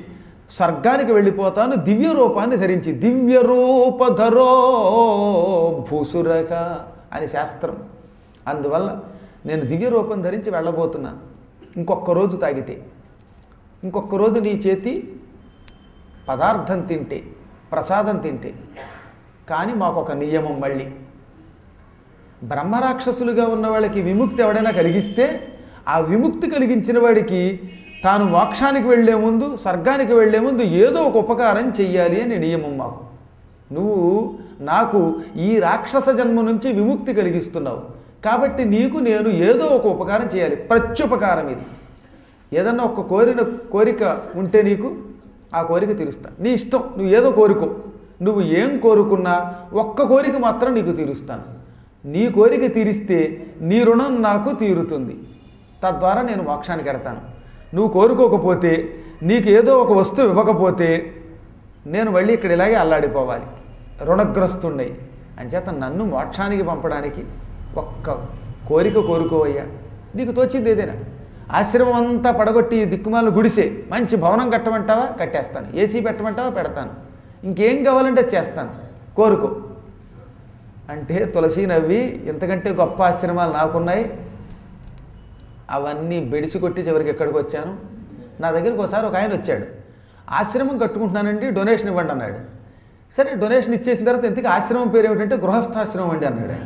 స్వర్గానికి వెళ్ళిపోతాను దివ్య రూపాన్ని ధరించి. దివ్య రూపధరో భూసురక అని శాస్త్రం. అందువల్ల నేను దివ్య రూపం ధరించి వెళ్ళబోతున్నాను. ఇంకొక రోజు తాగితే, ఇంకొక రోజు నీ చేతి పదార్థం తింటే, ప్రసాదం తింటే. కానీ మాకొక నియమం, మళ్ళీ బ్రహ్మరాక్షసులుగా ఉన్న వాళ్ళకి విముక్తి ఎవడైనా కలిగిస్తే ఆ విముక్తి కలిగించిన వాడికి తాను మోక్షానికి వెళ్లే ముందు, స్వర్గానికి వెళ్లే ముందు ఏదో ఒక ఉపకారం చెయ్యాలి అని నియమం మాకు. నువ్వు నాకు ఈ రాక్షస జన్మ నుంచి విముక్తి కలిగిస్తున్నావు కాబట్టి నీకు నేను ఏదో ఒక ఉపకారం చేయాలి. ప్రత్యుపకారం ఇది. ఏదన్నా ఒక కోరిన కోరిక ఉంటే నీకు ఆ కోరిక తీరుస్తా. నీ ఇష్టం, నువ్వు ఏదో కోరుకో. నువ్వు ఏం కోరుకున్నా ఒక్క కోరిక మాత్రం నీకు తీరుస్తాను. నీ కోరిక తీరిస్తే నీ రుణం నాకు తీరుతుంది. తద్వారా నేను మోక్షానికి ఎడతాను. నువ్వు కోరుకోకపోతే, నీకు ఏదో ఒక వస్తువు ఇవ్వకపోతే నేను మళ్ళీ ఇక్కడ ఇలాగే అల్లాడిపోవాలి, రుణగ్రస్తున్నై. అంచేత నన్ను మోక్షానికి పంపడానికి ఒక్క కోరిక కోరుకోవయ్యా. నీకు తోచింది ఏదైనా. ఆశ్రమం అంతా పడగొట్టి దిక్కుమాలను గుడిసే మంచి భవనం కట్టమంటావా, కట్టేస్తాను. ఏసీ పెట్టమంటావా, పెడతాను. ఇంకేం కావాలంటే చేస్తాను, కోరుకో అంటే తులసి నవ్వి, ఇంతకంటే గొప్ప ఆశ్రమాలు నాకున్నాయి, అవన్నీ బెడిసి కొట్టి చివరికి ఎక్కడికి వచ్చాను. నా దగ్గరికి ఒకసారి ఒక ఆయన వచ్చాడు. ఆశ్రమం కట్టుకుంటున్నానండి, డొనేషన్ ఇవ్వండి అన్నాడు. సరే డొనేషన్ ఇచ్చేసిన తర్వాత ఇంతకీ ఆశ్రమం పేరు ఏమిటంటే గృహస్థాశ్రమం అండి అన్నాడు.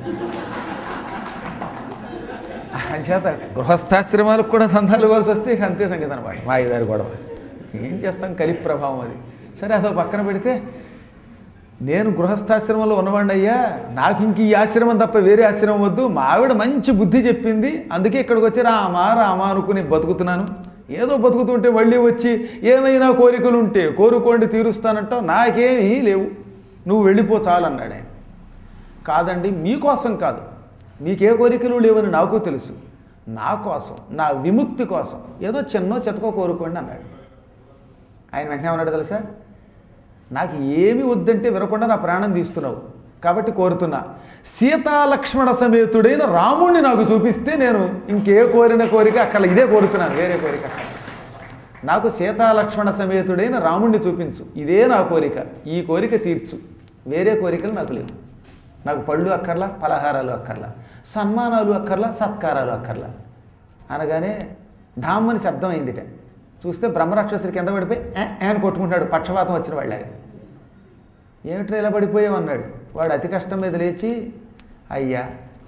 అంచేత గృహస్థాశ్రమాలకు కూడా సంతాలు ఇవ్వాల్సి వస్తే ఇక అంతే సంగతి అనమాట. మా ఇదారు గొడవ. ఏం చేస్తాం, కలి ప్రభావం అది. సరే అదో పక్కన పెడితే, నేను గృహస్థాశ్రమంలో ఉన్నవాడిని అయ్యా, నాకు ఇంక ఈ ఆశ్రమం తప్ప వేరే ఆశ్రమం వద్దు. మా ఆవిడ మంచి బుద్ధి చెప్పింది, అందుకే ఇక్కడికి వచ్చి రామా రామా అనుకుని బతుకుతున్నాను. ఏదో బతుకుతుంటే మళ్ళీ వచ్చి ఏమైనా కోరికలు ఉంటే కోరుకోండి తీరుస్తానంటావు, నాకేమీ లేవు, నువ్వు వెళ్ళిపో చాలన్నాడు ఆయన. కాదండి, మీకోసం కాదు, మీకే కోరికలు లేవని నాకు తెలుసు, నా కోసం, నా విముక్తి కోసం ఏదో చిన్నో చెతకో కోరుకోండి అన్నాడు. ఆయన వెంటనే ఉన్నాడు తెలుసా, నాకు ఏమి వద్దంటే వినకుండా నా ప్రాణం తీస్తున్నావు కాబట్టి కోరుతున్నా, సీతాలక్ష్మణ సమేతుడైన రాముణ్ణి నాకు చూపిస్తే నేను ఇంకే కోరిన కోరిక అక్కడ ఇదే కోరుతున్నాను, వేరే కోరిక అక్కడ. నాకు సీతాలక్ష్మణ సమేతుడైన రాముణ్ణి చూపించు, ఇదే నా కోరిక, ఈ కోరిక తీర్చు, వేరే కోరికలు నాకు లేవు. నాకు పళ్ళు అక్కర్లా, పలహారాలు అక్కర్లా, సన్మానాలు అక్కర్లా, సత్కారాలు అక్కర్లా అనగానే ఢామ్మని శబ్దం అయిందిట. చూస్తే బ్రహ్మరాక్షసుడి కింద పడిపోయి అని కొట్టుకుంటాడు, పక్షపాతం వచ్చిన వాళ్ళే. ఏమిట్రా ఇలా పడిపోయామన్నాడు. వాడు అతి కష్టం మీద లేచి, అయ్యా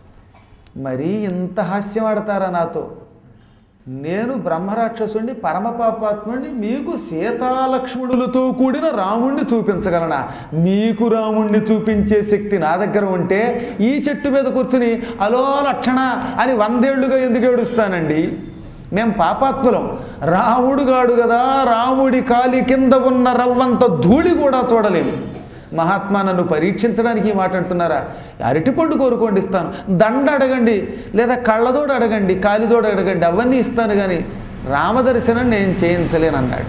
మరీ ఇంత హాస్యం ఆడతారా నాతో, నేను బ్రహ్మరాక్షసుడిని, పరమపాపాత్ముడిని, మీకు సీతాలక్ష్మణులతో కూడిన రాముణ్ణి చూపించగలనా? మీకు రాముణ్ణి చూపించే శక్తి నా దగ్గర ఉంటే ఈ చెట్టు మీద కూర్చుని అలో లక్షణ అని వందేళ్లుగా ఎందుకు ఏడుస్తానండి? మేము పాపాత్ములం, రాముడుగాడు కదా, రాముడి కాలి కింద ఉన్న రవ్వంత ధూళి కూడా చూడలేము. మహాత్మా నన్ను పరీక్షించడానికి ఈ మాట అంటున్నారా? అరటిపండు కోరుకోండి ఇస్తాను, దండ అడగండి, లేదా కళ్ళతోడు అడగండి, కాలితోడు అడగండి, అవన్నీ ఇస్తాను, కానీ రామదర్శనం నేను చేయించలేనన్నాడు.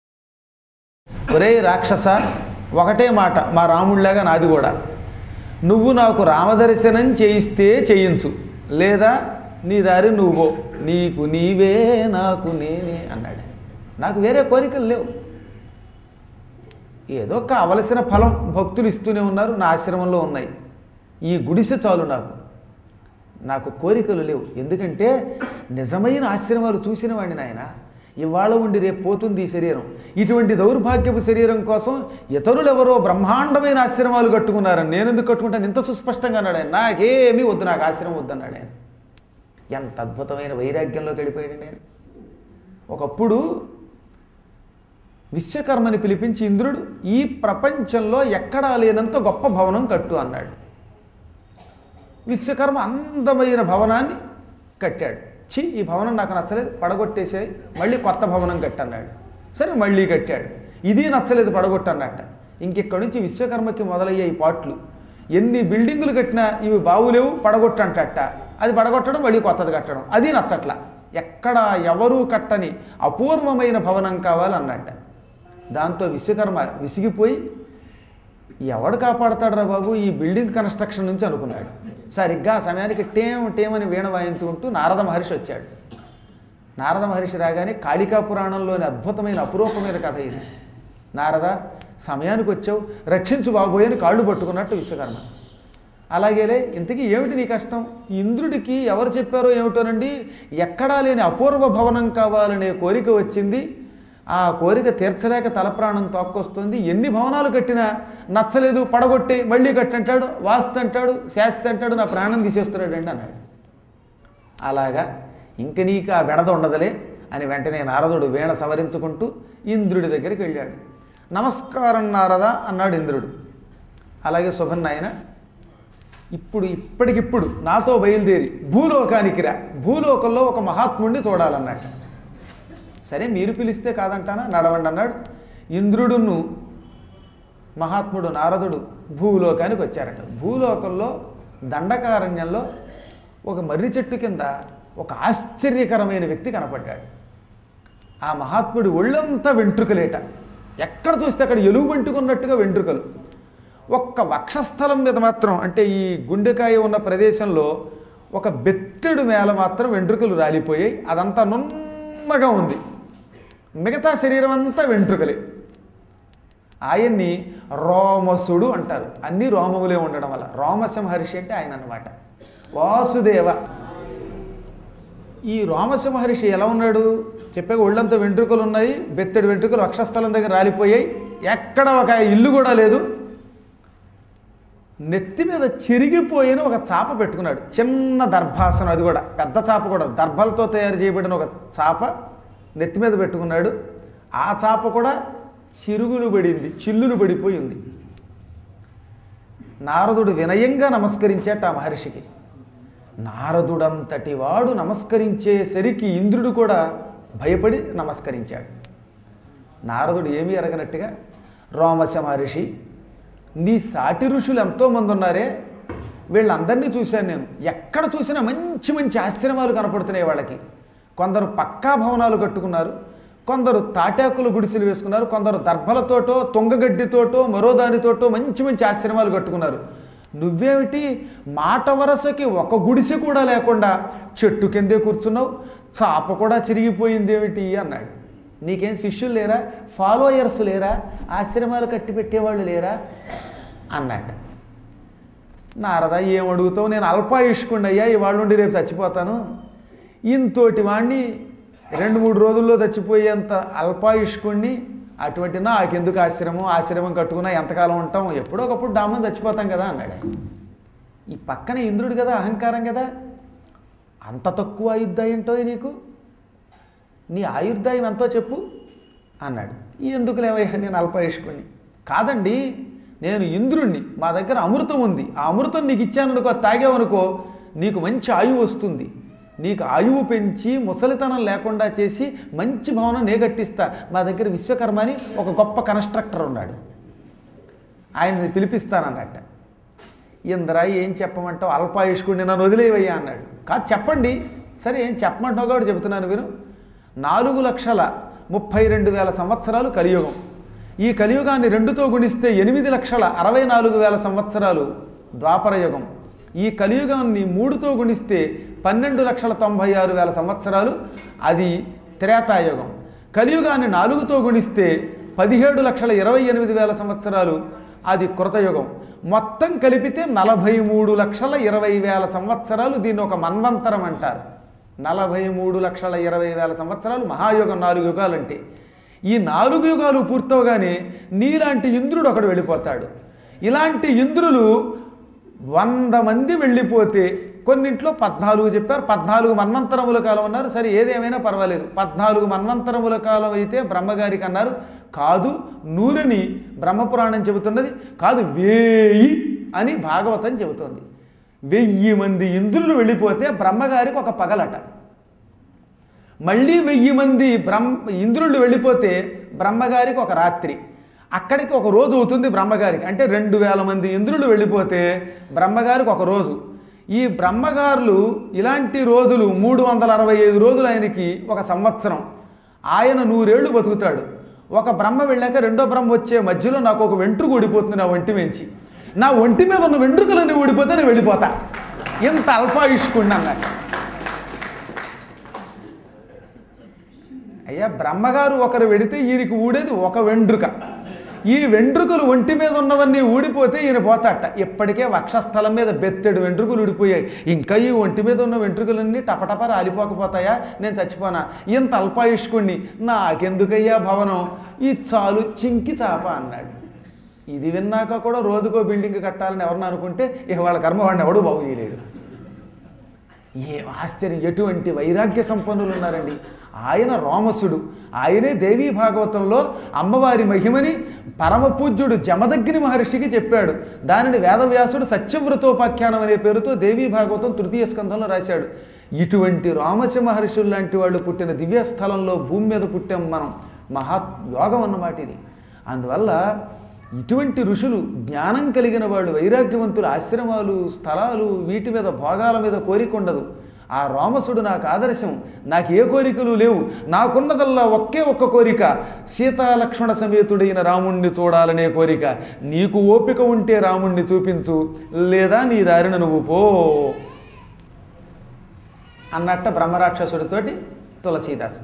ఒరే రాక్షస, ఒకటే మాట, మా రాముడిలాగా నాది కూడా, నువ్వు నాకు రామదర్శనం చేయిస్తే చేయించు, లేదా నీ దారి నువ్వో, నీకు నీవే నాకు నేనే అన్నాడు. నాకు వేరే కోరికలు లేవు, ఏదో కావలసిన ఫలం భక్తులు ఇస్తూనే ఉన్నారు, నా ఆశ్రమంలో ఉన్నాయి, ఈ గుడిసె చాలు నాకు, నాకు కోరికలు లేవు. ఎందుకంటే నిజమైన ఆశ్రమాలు చూసిన వాడిని నాయన. ఇవాళ ఉండి రేపు పోతుంది ఈ శరీరం. ఇటువంటి దౌర్భాగ్యపు శరీరం కోసం ఇతరులు ఎవరో బ్రహ్మాండమైన ఆశ్రమాలు కట్టుకున్నారని నేను ఎందుకు కట్టుకుంటాను? ఇంత సుస్పష్టంగా అన్నాడు ఆయన. నాకేమీ వద్దు, నాకు ఆశ్రమం వద్దన్నాడు ఆయన. ఎంత అద్భుతమైన వైరాగ్యంలోకి వెళ్ళిపోయాడు నేను. ఒకప్పుడు విశ్వకర్మని పిలిపించి ఇంద్రుడు, ఈ ప్రపంచంలో ఎక్కడా లేనంత గొప్ప భవనం కట్టు అన్నాడు. విశ్వకర్మ అందమైన భవనాన్ని కట్టాడు. చి ఈ భవనం నాకు నచ్చలేదు, పడగొట్టేసే, మళ్ళీ కొత్త భవనం కట్టన్నాడు. సరే మళ్ళీ కట్టాడు, ఇది నచ్చలేదు, పడగొట్టన్నట్ట. ఇంకెక్కడి నుంచి విశ్వకర్మకి మొదలయ్యాయి పాట్లు. ఎన్ని బిల్డింగులు కట్టినా ఇవి బావులేవు, పడగొట్టంటట. అది పడగొట్టడం, మళ్ళీ కొత్తది కట్టడం, అది నచ్చట్ల. ఎక్కడ ఎవరూ కట్టని అపూర్వమైన భవనం కావాలన్నట్ట. దాంతో విశ్వకర్మ విసిగిపోయి, ఎవడు కాపాడతాడురా బాబు ఈ బిల్డింగ్ కన్స్ట్రక్షన్ నుంచి అనుకున్నాడు. సరిగ్గా ఆ సమయానికి టేం టేమని వీణ వాయించుకుంటూ నారద మహర్షి వచ్చాడు. నారద మహర్షి రాగానే కాళికా పురాణంలోని అద్భుతమైన అపురూపమైన కథ ఇది. నారద సమయానికి వచ్చావు, రక్షించు బాబోయ్ అని కాళ్ళు పట్టుకున్నట్టు విశ్వకర్మ. అలాగేలే, ఇంతకీ ఏమిటి నీ కష్టం? ఇంద్రుడికి ఎవరు చెప్పారో ఏమిటోనండి, ఎక్కడా లేని అపూర్వ భవనం కావాలనే కోరిక వచ్చింది. ఆ కోరిక తీర్చలేక తలప్రాణం తోక్కొస్తుంది. ఎన్ని భవనాలు కట్టినా నచ్చలేదు, పడగొట్టి మళ్ళీ కట్టంటాడు, వాస్తు అంటాడు, శాస్తి అంటాడు, నా ప్రాణం తీసేస్తున్నాడండి అన్నాడు. అలాగా ఇంక నీకు ఆ బెడద ఉండదులే అని వెంటనే నారదుడు వీణ సవరించుకుంటూ ఇంద్రుడి దగ్గరికి వెళ్ళాడు. నమస్కారం నారద అన్నాడు ఇంద్రుడు. అలాగే శుభన్నాయన, ఇప్పుడు ఇప్పటికిప్పుడు నాతో బయలుదేరి భూలోకానికి రా, భూలోకంలో ఒక మహాత్ముడిని చూడాలన్నాడు. సరే మీరు పిలిస్తే కాదంటానా, నడవండి అన్నాడు. ఇంద్రుడును మహాత్ముడు నారదుడు భూలోకానికి వచ్చారట. భూలోకంలో దండకారణ్యంలో ఒక మర్రి చెట్టు కింద ఒక ఆశ్చర్యకరమైన వ్యక్తి కనపడ్డాడు. ఆ మహాత్ముడి ఒళ్ళంతా వెంట్రుకలేట, ఎక్కడ చూస్తే అక్కడ ఎలుగుబంటుకున్నట్టుగా వెంట్రుకలు. ఒక్క వక్షస్థలం మీద మాత్రం, అంటే ఈ గుండెకాయ ఉన్న ప్రదేశంలో ఒక బెత్తెడు మేల మాత్రం వెంట్రుకలు రాలిపోయాయి. అదంతా నున్నగా ఉంది. మిగతా శరీరం అంతా వెంట్రుకలే. ఆయన్ని రోమసుడు అంటారు. అన్ని రోమములే ఉండడం వల్ల రోమసింహర్షి అంటే ఆయన అన్నమాట. వాసుదేవ. ఈ రోమసింహర్షి ఎలా ఉన్నాడు చెప్పాక, ఒళ్ళంతా వెంట్రుకలు ఉన్నాయి, బెత్తెడు వెంట్రుకలు వక్షస్థలం దగ్గర రాలిపోయాయి, ఎక్కడ ఒక ఇల్లు కూడా లేదు. నెత్తి మీద చిరిగిపోయిన ఒక చాప పెట్టుకున్నాడు, చిన్న దర్భాసనం, అది కూడా పెద్ద చాప కూడా, దర్భలతో తయారు చేయబడిన ఒక చాప నెత్తి మీద పెట్టుకున్నాడు. ఆ చాప కూడా చిరుగులు పడింది, చిల్లులు పడిపోయింది. నారదుడు వినయంగా నమస్కరించాట ఆ మహర్షికి. నారదుడంతటి వాడు నమస్కరించేసరికి ఇంద్రుడు కూడా భయపడి నమస్కరించాడు. నారదుడు ఏమీ ఎరగనట్టుగా, రోమశ మహర్షి, నీ సాటి ఋషులు ఎంతోమంది ఉన్నారే, వీళ్ళందరినీ చూశాను నేను. ఎక్కడ చూసినా మంచి మంచి ఆశ్రమాలు కనపడుతున్నాయి వాళ్ళకి. కొందరు పక్కా భవనాలు కట్టుకున్నారు, కొందరు తాటాకులు గుడిసెలు వేసుకున్నారు, కొందరు దర్భలతోటో తుంగగడ్డితోటో మరో దానితోటో మంచి మంచి ఆశ్రమాలు కట్టుకున్నారు. నువ్వేమిటి మాట వరసకి ఒక గుడిసె కూడా లేకుండా చెట్టు కిందే కూర్చున్నావు, చాప కూడా చిరిగిపోయిందేమిటి అన్నాడు. నీకేం శిష్యులు లేరా, ఫాలోయర్స్ లేరా, ఆశ్రమాలు కట్టి పెట్టేవాళ్ళు లేరా అన్నాడు. నారద ఏం అడుగుతావు, నేను అల్పాయుష్కుణ్ణి అయ్యా, ఇవాళ నుండి రేపు చచ్చిపోతాను. ఇంతోటి వాణ్ణి రెండు మూడు రోజుల్లో చచ్చిపోయేంత అల్పాయుష్కుణ్ణి, అటువంటి నాకెందుకు ఆశ్రమం, ఆశ్రమం కట్టుకున్నా ఎంతకాలం ఉంటాం, ఎప్పుడో ఒకప్పుడు డామని చచ్చిపోతాం కదా అన్నాడు. ఈ పక్కన ఇంద్రుడు కదా, అహంకారం కదా, అంత తక్కువ ఆయుర్దాయం ఏంటో నీకు, నీ ఆయుర్దాయం ఎంతో చెప్పు అన్నాడు. ఎందుకు లేవయ్యా నేను అల్పాయుష్కుణ్ణి. కాదండి, నేను ఇంద్రుణ్ణి, మా దగ్గర అమృతం ఉంది, ఆ అమృతం నీకు ఇచ్చాననుకో, తాగావనుకో నీకు మంచి ఆయువు వస్తుంది, నీకు ఆయువు పెంచి ముసలితనం లేకుండా చేసి మంచి భవనం నే కట్టిస్తా. మా దగ్గర విశ్వకర్మ అని ఒక గొప్ప కన్స్ట్రక్టర్ ఉన్నాడు, ఆయన్ని పిలిపిస్తానన్నట్ట. ఇంద్ర ఏం చెప్పమంటావు, అల్పాయుష్కుడిని నన్ను వదిలేవయ్యా అన్నాడు. కాదు చెప్పండి. సరే ఏం చెప్పమంటావు కాబట్టి చెబుతున్నాను విను. నాలుగు లక్షల ముప్పై రెండు వేల సంవత్సరాలు కలియుగం. ఈ కలియుగాన్ని రెండుతో గుణిస్తే ఎనిమిది లక్షల అరవై నాలుగు వేల సంవత్సరాలు ద్వాపరయుగం. ఈ కలియుగాన్ని మూడుతో గుణిస్తే పన్నెండు లక్షల తొంభై ఆరు వేల సంవత్సరాలు, అది త్రేతాయుగం. కలియుగాన్ని నాలుగుతో గుణిస్తే పదిహేడు లక్షల ఇరవై ఎనిమిది వేల సంవత్సరాలు, అది కృతయుగం. మొత్తం కలిపితే నలభై మూడు లక్షల ఇరవై వేల సంవత్సరాలు, దీన్ని ఒక మన్వంతరం అంటారు. నలభై మూడు లక్షల ఇరవై వేల సంవత్సరాలు మహాయుగం, నాలుగు యుగాలు అంటే. ఈ నాలుగు యుగాలు పూర్తవగానే నీలాంటి ఇంద్రుడు ఒకడు వెళ్ళిపోతాడు. ఇలాంటి ఇంద్రులు వంద మంది వెళ్ళిపోతే, కొన్నింట్లో పద్నాలుగు చెప్పారు, పద్నాలుగు మన్వంతరముల కాలం అన్నారు. సరే ఏదేమైనా పర్వాలేదు, పద్నాలుగు మన్వంతరముల కాలం అయితే బ్రహ్మగారికి అన్నారు. కాదు నూరుని బ్రహ్మపురాణం చెబుతున్నది, కాదు వేయి అని భాగవతం చెబుతోంది. వెయ్యి మంది ఇంద్రులు వెళ్ళిపోతే బ్రహ్మగారికి ఒక పగలట. మళ్ళీ వెయ్యి మంది బ్రహ్మ ఇంద్రులు వెళ్ళిపోతే బ్రహ్మగారికి ఒక రాత్రి. అక్కడికి ఒక రోజు అవుతుంది బ్రహ్మగారికి. అంటే రెండు వేల మంది ఇంద్రులు వెళ్ళిపోతే బ్రహ్మగారికి ఒక రోజు. ఈ బ్రహ్మగారులు ఇలాంటి రోజులు మూడు వందల అరవై ఐదు రోజులు ఆయనకి ఒక సంవత్సరం. ఆయన నూరేళ్లు బతుకుతాడు. ఒక బ్రహ్మ వెళ్ళాక రెండో బ్రహ్మ వచ్చే మధ్యలో నాకు ఒక వెంట్రుక ఊడిపోతుంది నా ఒంటి మించి. నా ఒంటి మీద ఉన్న వెంట్రుకలన్నీ ఊడిపోతే నేను వెళ్ళిపోతా. ఎంత అల్పాయుష్కుణ్ణి అన్నాడు. అయ్యా బ్రహ్మగారు ఒకరు వెడితే ఈయనకి ఊడేది ఒక వెంట్రుక. ఈ వెంట్రుకలు ఒంటి మీద ఉన్నవన్నీ ఊడిపోతే ఈయన పోతాట. ఇప్పటికే వక్షస్థలం మీద బెత్తెడు వెంట్రుకలు ఊడిపోయాయి, ఇంకా ఈ ఒంటి మీద ఉన్న వెంట్రుకలన్నీ టపటప రాలిపోకపోతాయా, నేను చచ్చిపోనా, ఇంత అల్పాయుష్కుణ్ణి, నాకెందుకయ్యా భవనం, ఈ చాలు చింకి చాప అన్నాడు. ఇది విన్నాక కూడా రోజుకో బిల్డింగ్ కట్టాలని ఎవరిని అనుకుంటే ఇక వాళ్ళ కర్మ వాడిని ఎవడు బాగు చేయలేడు. ఏ ఆశ్చర్యం, ఎటువంటి వైరాగ్య సంపన్నులు ఉన్నారండి. ఆయన రామసుడు, ఆయనే దేవీ భాగవతంలో అమ్మవారి మహిమని పరమ పూజ్యుడు జమదగ్ని మహర్షికి చెప్పాడు. దానిని వేదవ్యాసుడు సత్యవ్రతోపాఖ్యానం అనే పేరుతో దేవీ భాగవతం తృతీయ స్కంధంలో రాశాడు. ఇటువంటి రామశ మహర్షులు లాంటి వాళ్ళు పుట్టిన దివ్యస్థలంలో భూమి మీద పుట్టాం మనం. మహా యోగం అన్నమాట ఇది. అందువల్ల ఇటువంటి ఋషులు, జ్ఞానం కలిగిన వాళ్ళు, వైరాగ్యవంతులు, ఆశ్రమాలు, స్థలాలు, వీటి మీద భోగాల మీద కోరిక ఉండదు. ఆ రామసుడు నాకు ఆదర్శం. నాకు ఏ కోరికలు లేవు, నాకున్నదల్లా ఒకే ఒక్క కోరిక, సీతాలక్ష్మణ సమేతుడైన రాముణ్ణి చూడాలనే కోరిక. నీకు ఓపిక ఉంటే రాముణ్ణి చూపించు, లేదా నీ దారిన నువ్వు పో అన్నట్ట బ్రహ్మరాక్షసుడితోటి తులసీదాసు.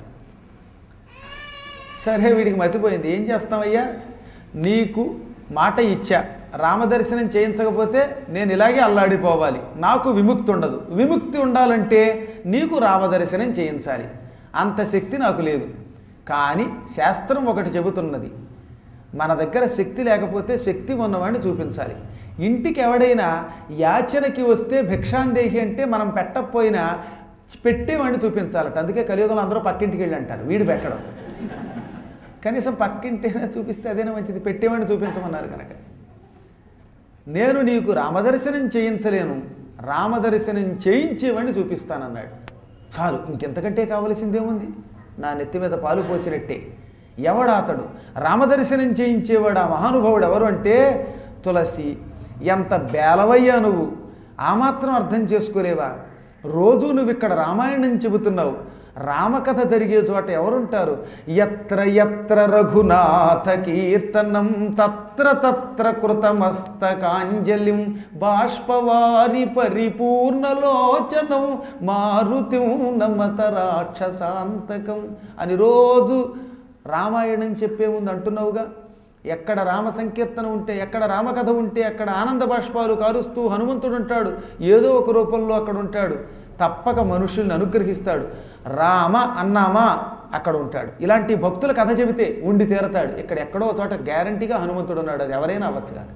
సరే, వీడికి మతిపోయింది, ఏం చేస్తామయ్యా, నీకు మాట ఇచ్చా, రామదర్శనం చేయించకపోతే నేను ఇలాగే అల్లాడిపోవాలి, నాకు విముక్తి ఉండదు. విముక్తి ఉండాలంటే నీకు రామదర్శనం చేయించాలి. అంత శక్తి నాకు లేదు. కానీ శాస్త్రం ఒకటి చెబుతున్నది, మన దగ్గర శక్తి లేకపోతే శక్తి ఉన్నవాడిని చూపించాలి. ఇంటికి ఎవడైనా యాచనకి వస్తే భిక్షాందేహి అంటే మనం పెట్టకపోయినా పెట్టేవాడిని చూపించాలట. అందుకే కలియుగంలో అందరూ పక్కింటికి వెళ్ళి అంటారు, వీడు పెట్టడం. కనీసం పక్కింటైనా చూపిస్తే అదేనా మంచిది, పెట్టేవాడిని చూపించమన్నారు కనుక. నేను నీకు రామదర్శనం చేయించలేను, రామదర్శనం చేయించేవాడిని చూపిస్తానన్నాడు. చాలు, ఇంకెంతకంటే కావలసిందేముంది, నా నెత్తి మీద పాలు పోసినట్టే. ఎవడా అతడు రామదర్శనం చేయించేవాడు? ఆ మహానుభావుడు ఎవరు అంటే తులసి. ఎంత బేలవయ్యా నువ్వు, ఆ మాత్రం అర్థం చేసుకోలేవా? రోజు నువ్వు ఇక్కడ రామాయణం చెబుతున్నావు, రామకథ జరిగే చోట ఎవరుంటారు? ఎత్ర ఎత్ర రఘునాథ కీర్తనం తత్ర తత్ర కృతమస్తకాంజలిం బాష్పవారి పరిపూర్ణలోచనం మారుతిం నమత రాక్షసాంతకం అని రోజు రామాయణం చెప్పే ముందు అంటున్నావుగా. ఎక్కడ రామ సంకీర్తన ఉంటే, ఎక్కడ రామకథ ఉంటే అక్కడ ఆనంద బాష్పాలు కారుస్తూ హనుమంతుడు ఉంటాడు, ఏదో ఒక రూపంలో అక్కడ ఉంటాడు. తప్పక మనుషుల్ని అనుగ్రహిస్తాడు. రామ అన్నామా అక్కడ ఉంటాడు. ఇలాంటి భక్తుల కథ చెబితే ఉండి తీరతాడు. ఇక్కడ ఎక్కడో చోట గ్యారంటీగా హనుమంతుడు ఉన్నాడు, అది ఎవరైనా అవ్వచ్చు. కానీ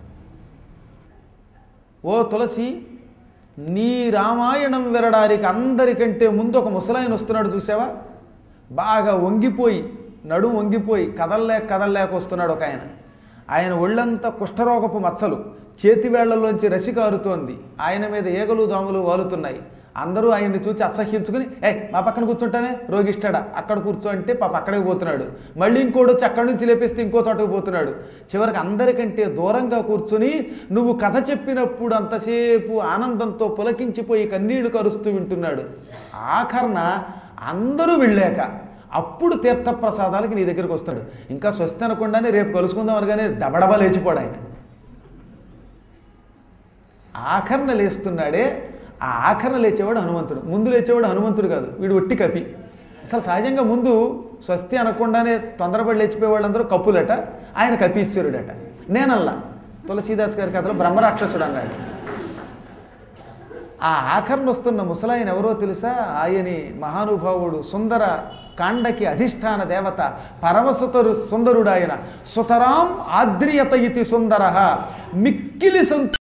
ఓ తులసి, నీ రామాయణం వినడానికి అందరికంటే ముందు ఒక ముసలాయన వస్తున్నాడు, చూసావా? బాగా వంగిపోయి, నడుము వంగిపోయి కదల్లేక కదల్లేక వస్తున్నాడు ఒక ఆయన. ఆయన ఒళ్ళంతా కుష్ఠరోగపు మచ్చలు, చేతివేళ్లలోంచి రసి కారుతోంది, ఆయన మీద ఏగలు దోమలు వాలుతున్నాయి. అందరూ ఆయన్ని చూసి అసహ్యించుకుని, ఏ మా పక్కన కూర్చుంటానే రోగిష్టాడా, అక్కడ కూర్చో అంటే పాప అక్కడికి పోతున్నాడు. మళ్ళీ ఇంకోటి వచ్చి అక్కడి నుంచి లేపేస్తే ఇంకో చోటకు పోతున్నాడు. చివరికి అందరికంటే దూరంగా కూర్చుని నువ్వు కథ చెప్పినప్పుడు అంతసేపు ఆనందంతో పులకించిపోయి కన్నీళ్లు కరుస్తూ వింటున్నాడు. ఆఖరణ అందరూ వెళ్ళాక అప్పుడు తీర్థప్రసాదాలకి నీ దగ్గరికి వస్తాడు. ఇంకా స్వస్తి అనకుండానే రేపు కలుసుకుందాం అనగానే డబడబా లేచిపోడు ఆయన. ఆఖరణ లేస్తున్నాడే, ఆ ఆఖరణ లేచేవాడు హనుమంతుడు. ముందు లేచేవాడు హనుమంతుడు కాదు, వీడు ఒట్టి కపి. అసలు సహజంగా ముందు స్వస్తి అనకుండానే తొందరపడి లేచిపోయే వాళ్ళందరూ కప్పులట, ఆయన కపీశ్వరుడట. నేనల్లా తులసీదాస్ గారి కథలో బ్రహ్మరాక్షసుడు అన్నాడు. ఆ ఆఖరణ వస్తున్న ముసలాయన ఎవరో తెలుసా? ఆయని మహానుభావుడు, సుందర కాండకి అధిష్టాన దేవత, పరమసుతరు సుందరుడు ఆయన. సుతరాం ఆద్రియత ఇతి సుందర మిక్కిలి సంతు